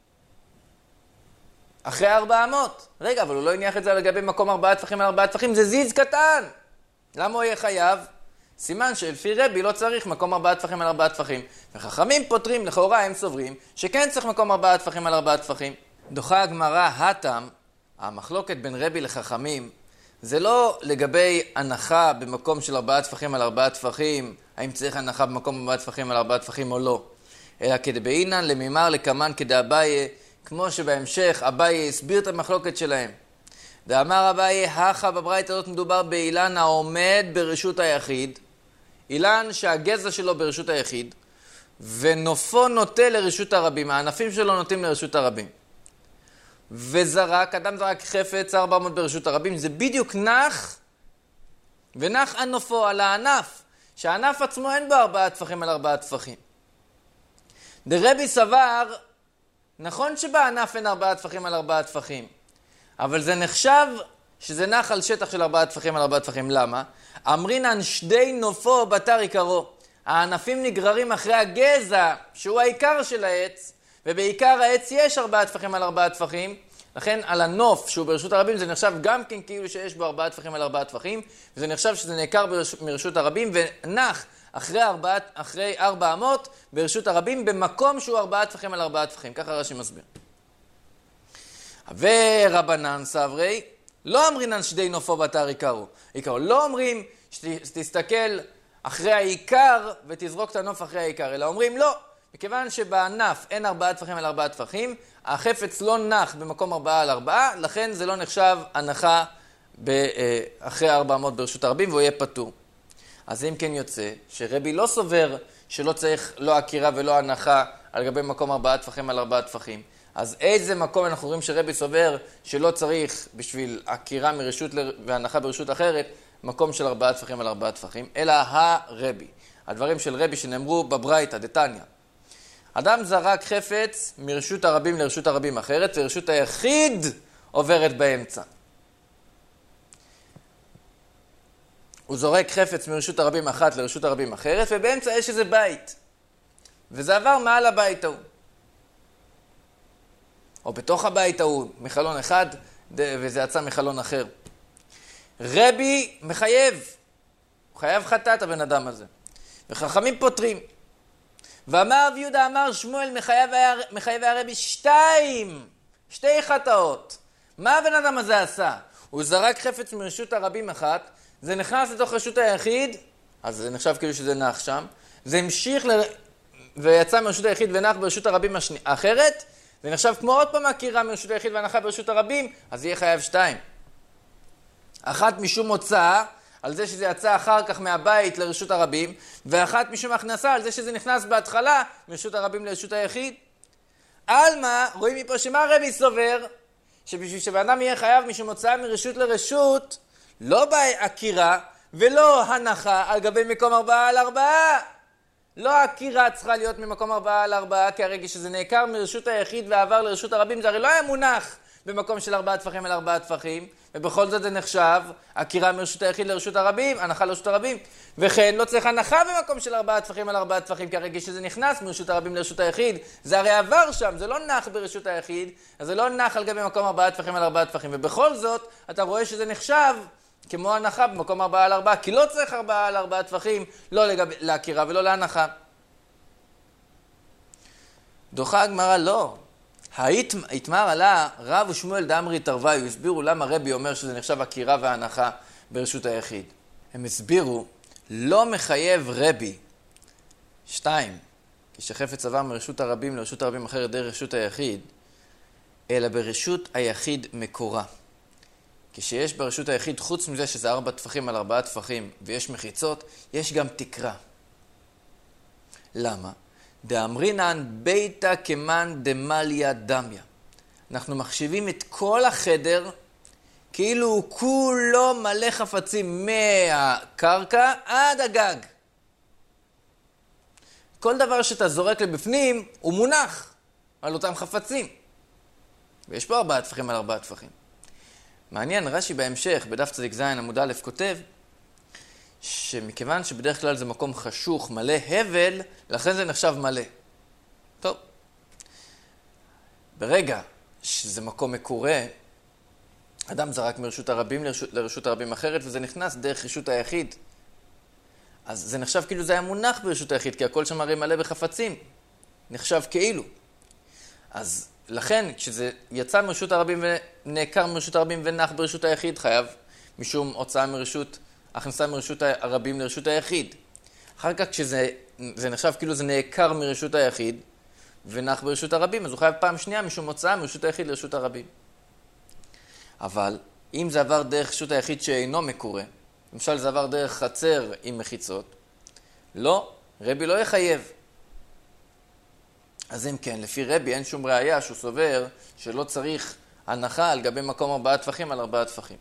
Speaker 1: אחרי 4 אמות. רגע, אבל הוא לא הניח את זה לגבי מקום 4 טפחים על 4 טפחים, זה זיז קטן. למה הוא יהיה חייב? סימן שלפי רבי לא צריך מקום 4 טפחים על 4 טפחים. וחכמים פותרים, לכאורה הם סוברים, שכן צריך מקום 4 טפחים על 4 טפחים. דוחה הגמרא התם, המחלוקת בין רבי לחכמים, זה לא לגבי הנחה במקום של 4 טפחים על 4 טפחים, האם צריך הנחה במקום 4 טפחים על 4 טפחים או לא. אלא כדבעינן למימר לקמן כדאביי, כמו שבהמשך אביי הסביר את המחלוקת שלהם. דאמר אביי, הכה בברייתא הזאת מדובר באילן העומד ברשות היחיד, אילן שהגזע שלו ברשות היחיד, ונופו נוטה לרשות הרבים, הענפים שלו נוטים לרשות הרבים. וזרק, אדם זרק חפץ 400 ברשות הרבים, זה בדיוק נח, ונח ענפו על הענף, שהענף עצמו אין בו 4 טפחים על 4 טפחים. דרבי סבר, נכון שבענף אין 4 טפחים על 4 טפחים, אבל זה נחשב שזה נח על שטח של 4 טפחים על 4 טפחים. למה? אמרינן שדי נופו בתר עיקרו. הענפים נגררים אחרי הגזע, שהוא העיקר של העץ, ובעיקר העץ יש 4 טפחים על 4 טפחים, לכן על הנוף שהוא ברשות הרבים זה נחשב גם כן כאילו שיש בו 4 טפחים על 4 טפחים, וזה נחשב שזה נעקר מרשות הרבים ונח אחרי 4 אמות ברשות הרבים, במקום שהוא 4 טפחים על 4 טפחים. ככה רש"י מסביר. ורבנן סברי, לא אמרינן שדי נופו בתר עיקרו. לא אומרים שתסתכל אחרי העיקר ותזרוק את הנוף אחרי העיקר, אלא אומרים לא. מכיוון שבענף אין 4 טפחים על 4 טפחים, החפץ לא נח במקום 4 על 4, לכן זה לא נחשב הנחה אחרי 400 ברשות הרבים, והוא יהיה פטור. אז אם כן יוצא שרבי לא סובר שלא צריך לא עקירה ולא הנחה על גבי מקום 4 טפחים על 4 טפחים. אז איזה מקום אנחנו רואים שרבי סובר שלא צריך בשביל עקירה מרשות והנחה ברשות אחרת, מקום של 4 טפחים על 4 טפחים, אלא הרבי. הדברים של רבי שנאמרו בברייתא דתניא. אדם זרק חפץ מרשות הרבים לרשות הרבים אחרת, ורשות היחיד עוברת באמצע. הוא זורק חפץ מרשות הרבים אחת לרשות הרבים אחרת, ובאמצע יש איזה בית. וזה עבר מעל הבית ההוא. או בתוך הבית ההוא, מחלון אחד, וזה יצא מחלון אחר. רבי מחייב. הוא חייב חטאת הבן אדם הזה. וחכמים פותרים. ואמר רבי יהודה אמר שמואל מחייב הרבי 2 חטאות. מה הבן אדם הזה עשה? הוא זרק חפץ מרשות הרבים אחת, זה נכנס לתוך רשות היחיד, אז זה נחשב כאילו שזה נח שם, זה המשיך ויצא מרשות היחיד ונח ברשות הרבים האחרת, זה נחשב כמו עוד פעם עקירה מרשות היחיד והנחה ברשות הרבים, אז יהיה חייב 2. אחת משום הוצאה, על זה שזה יצא אחר כך מהבית לרשות הרבים, ואחת משום הכנסה, על זה שזה נכנס בהתחלה מרשות הרבים לרשות היחיד. אלמה, רואים מפה שמה רבי סובר, שבשביל שבאדם יהיה חייב משום הוצאה מרשות לרשות, לא בעקירה ולא הנחה על גבי מקום 4 על 4. לא עקירה צריכה להיות ממקום 4 על 4, כי הרגע שזה נעקר מרשות היחיד ועבר לרשות הרבים, זה הרי לא היה מונח במקום של 4 טפחים על 4 טפחים, ובכל זאת זה נחשב עקירה מרשות היחיד לרשות הרבים, הנחה לרשות הרבים, וכן לא צריך הנחה במקום של 4 טפחים על 4 טפחים, כי הרגע שזה נכנס מרשות הרבים לרשות היחיד, זה הרי עבר שם, זה לא נח ברשות היחיד, אז זה לא נח על גבי מקום 4 טפחים על 4 טפחים, ובכל זאת אתה רואה שזה נחשב כמו הנחה במקום 4 על 4, כי לא צריך 4 על 4 טפחים, לא לעקירה ולא להנחה. דוחה הגמרא לא. התמר עלה רב ושמואל דאמרי תרוויו, הסבירו למה רבי אומר שזה נחשב עקירה והנחה ברשות היחיד. הם הסבירו, לא מחייב רבי 2, כשחפץ עבר מרשות הרבים לרשות הרבים אחרת דרך רשות היחיד, אלא ברשות היחיד מקורה. כשיש ברשות היחיד, חוץ מזה שזה 4 טפחים על 4 טפחים ויש מחיצות, יש גם תקרה. למה? דאמרינן ביתה כמן דמליה דמיה. אנחנו מחשיבים את כל החדר כאילו הוא כולו מלא חפצים מהקרקע עד הגג. כל דבר שאתה זורק לבפנים הוא מונח על אותם חפצים. ויש פה 4 טפחים על 4 טפחים. מעניין, רש"י בהמשך, בדף צדיק זין עמוד א' כותב, שמכיוון שבדרך כלל זה מקום חשוך, מלא הבל, לכן זה נחשב מלא. טוב. ברגע שזה מקום מקורה, אדם זרק מרשות הרבים לרשות הרבים אחרת, וזה נכנס דרך רשות היחיד. אז זה נחשב כאילו זה היה מונח ברשות היחיד, כי הכל שם הרי מלא בחפצים. נחשב כאילו. אז לכן, כשזה יצא מרשות הרבים ונעקר מרשות הרבים ונח ברשות היחיד, חייב משום הוצאה מרשות, הכנסה מרשות הרבים לרשות היחיד. אחר כך, כשזה נחשב כאילו זה נעקר מרשות היחיד ונח ברשות הרבים, אז הוא חייב פעם שנייה משום הוצאה מרשות היחיד לרשות הרבים. אבל אם זה עבר דרך רשות היחיד שאינו מקורה, למשל זה עבר דרך חצר עם מחיצות, לא, רבי לא יחייב. אז אם כן, לפי רבי אין שום ראיה שהוא סובר שלא צריך הנחה על גבי מקום 4 טפחים על 4 טפחים.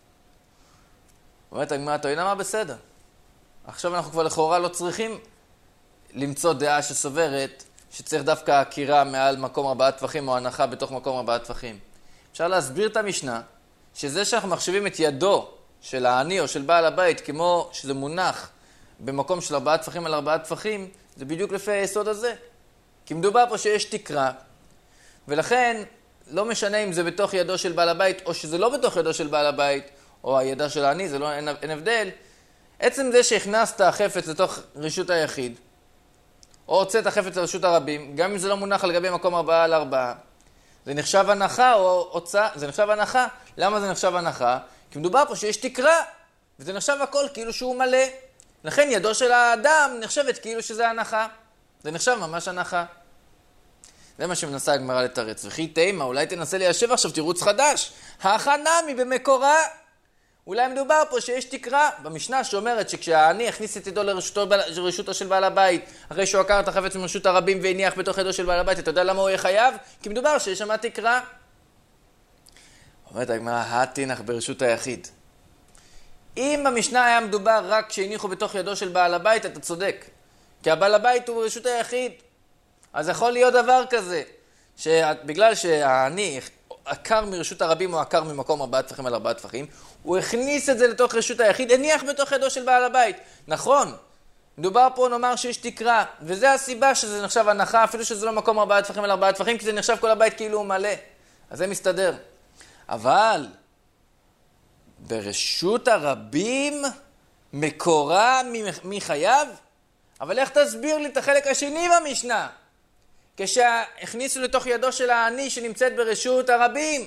Speaker 1: אומרת הגמרא, אתה יודע מה? בסדר. עכשיו אנחנו כבר לכאורה לא צריכים למצוא דעה שסוברת שצריך דווקא עקירה מעל מקום 4 טפחים או הנחה בתוך מקום 4 טפחים. אפשר להסביר את המשנה שזה שאנחנו מחשבים את ידו של העני או של בעל הבית כמו שזה מונח במקום של 4 טפחים על 4 טפחים, זה בדיוק לפי היסוד הזה. כי מדובר פה שיש תקרה, ולכן לא משנה אם זה בתוך ידו של בעל הבית או שזה לא בתוך ידו של בעל הבית או הידה של העני, זה לא, אין הבדל, עצם זה שהכנסת החפץ לתוך רשות היחיד, או הוצאת החפץ לרשות הרבים, גם אם זה לא מונח על גבי מקום 4 על 4, זה נחשב הנחה או הוצאה, זה נחשב הנחה. למה זה נחשב הנחה? כי מדובר פה שיש תקרה, וזה נחשב הכל כאילו שהוא מלא. לכן ידו של האדם נחשבת כאילו שזה הנחה. זה נחשב ממש הנחה. זה מה שמנסה הגמרא לתרץ. וכי תימה, אולי תנסה ליישב עכשיו תירוץ חדש. ההכנמי במקורה. אולי מדובר פה שיש תקרה במשנה שאומרת שכשהעני הכניס את ידו לרשותו של בעל הבית, אחרי שהוא עקר את החפץ מרשות הרבים והניח בתוך ידו של בעל הבית, אתה יודע למה הוא יהיה חייב? כי מדובר שיש שם תקרה. אומרת הגמרא, התינח ברשות היחיד. אם במשנה היה מדובר רק כשהניחו בתוך ידו של בעל הבית, אתה צודק. כי הבעל הבית הוא ברשות היחיד. אז יכול להיות דבר כזה, שבגלל שהעני עקר מרשות הרבים או עקר ממקום 4 טפחים על 4 טפחים, הוא הכניס את זה לתוך רשות היחיד, הניח בתוך ידו של בעל הבית. נכון, מדובר פה נאמר שיש תקרה, וזה הסיבה שזה נחשב הנחה, אפילו שזה לא מקום 4 טפחים על 4 טפחים, כי זה נחשב כל הבית כאילו הוא מלא. אז זה מסתדר. אבל ברשות הרבים מקורה מי חייב? אבל איך תסביר לי את החלק השני במשנה? כשהכניסו לתוך ידו של העני שנמצאת ברשות הרבים.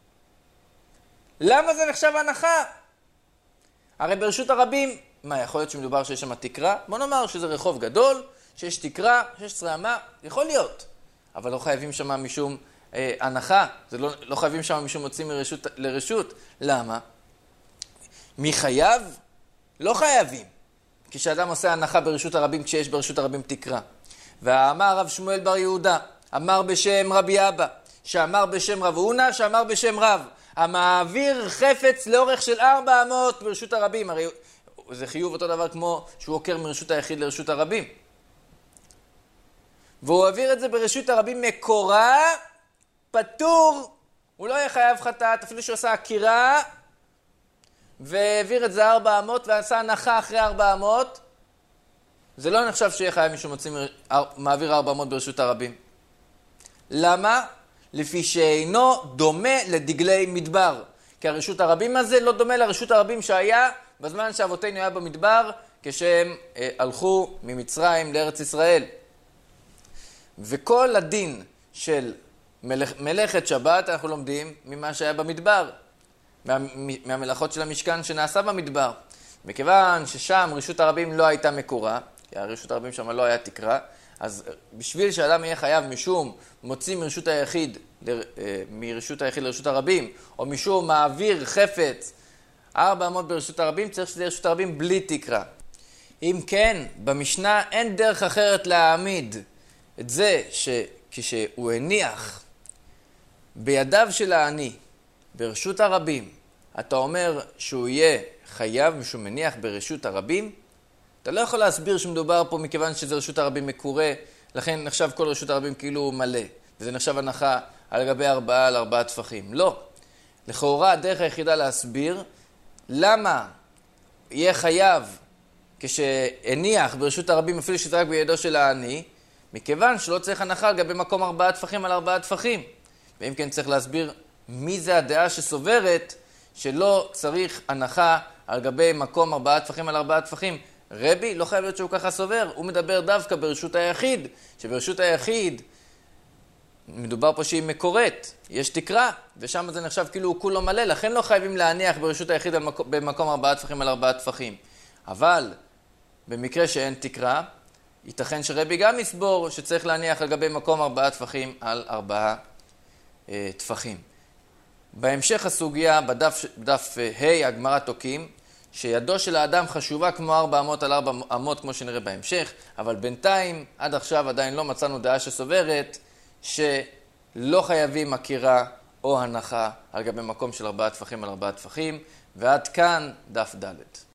Speaker 1: למה זה נחשב הנחה? הרי ברשות הרבים, מה, יכול להיות שמדובר שיש שם תקרה? בוא נאמר שזה רחוב גדול, שיש תקרה, שיש צרמה, יכול להיות. אבל לא חייבים שם משום הנחה, זה לא חייבים שם משום מוצאים מרשות לרשות. למה? מי חייב? לא חייבים. כשאדם עושה הנחה ברשות הרבים, כשיש ברשות הרבים תקרה. ואמר רב שמואל בר יהודה, אמר בשם רבי אבא, שאמר בשם רב הונא, שאמר בשם רב, המעביר חפץ לאורך של 400 ברשות הרבים. הרי זה חיוב אותו דבר כמו שהוא עוקר מרשות היחיד לרשות הרבים. והוא העביר את זה ברשות הרבים מקורה, פטור, הוא לא יהיה חייב חטאת, אפילו שהוא עשה עקירה, והעביר את זה 400 ועשה הנחה אחרי 400, זה לא נחשב שיהיה חייב מישהו מעביר 400 ברשות הרבים. למה? לפי שאינו דומה לדגלי מדבר. כי הרשות הרבים הזה לא דומה לרשות הרבים שהיה בזמן שאבותינו היה במדבר, כשהם הלכו ממצרים לארץ ישראל. וכל הדין של מלאכת שבת אנחנו לומדים ממה שהיה במדבר, מהמלאכות של המשכן שנעשה במדבר. מכיוון ששם רשות הרבים לא הייתה מקורה, כי הרשות הרבים שם לא היה תקרה, אז בשביל שאדם יהיה חייב משום מוציא מרשות היחיד לרשות הרבים, או משום מעביר חפץ 400 ברשות הרבים, צריך שזה רשות הרבים בלי תקרה. אם כן, במשנה אין דרך אחרת להעמיד את זה שכשהוא הניח בידיו של העני ברשות הרבים, אתה אומר שהוא יהיה חייב משום מניח ברשות הרבים, אתה לא יכול להסביר שמדובר פה מכיוון שזה רשות הרבים מקורה, לכן נחשב כל רשות הרבים כאילו הוא מלא, וזה נחשב הנחה על גבי 4 על 4 טפחים. לא. לכאורה הדרך היחידה להסביר למה יהיה חייב כשהניח ברשות הרבים אפילו שזה רק בידו של העני, מכיוון שלא צריך הנחה על גבי מקום 4 טפחים על 4 טפחים. ואם כן צריך להסביר מי זה הדעה שסוברת שלא צריך הנחה על גבי מקום 4 טפחים על 4 טפחים. רבי לא חייב להיות שהוא ככה סובר, הוא מדבר דווקא ברשות היחיד, שברשות היחיד מדובר פה שהיא מקורית, יש תקרה, ושם זה נחשב כאילו הוא כולו מלא, לכן לא חייבים להניח ברשות היחיד במקום 4 טפחים על 4 טפחים. אבל במקרה שאין תקרה, ייתכן שרבי גם יסבור שצריך להניח על גבי מקום 4 טפחים על 4 טפחים. בהמשך הסוגיה, בדף ה' הגמרא תוקעים, שידו של האדם חשובה כמו 400 על 400 כמו שנראה בהמשך, אבל בינתיים עד עכשיו עדיין לא מצאנו דעה שסוברת שלא חייבים עקירה או הנחה על גבי מקום של 4 טפחים על 4 טפחים, ועד כאן דף ד'.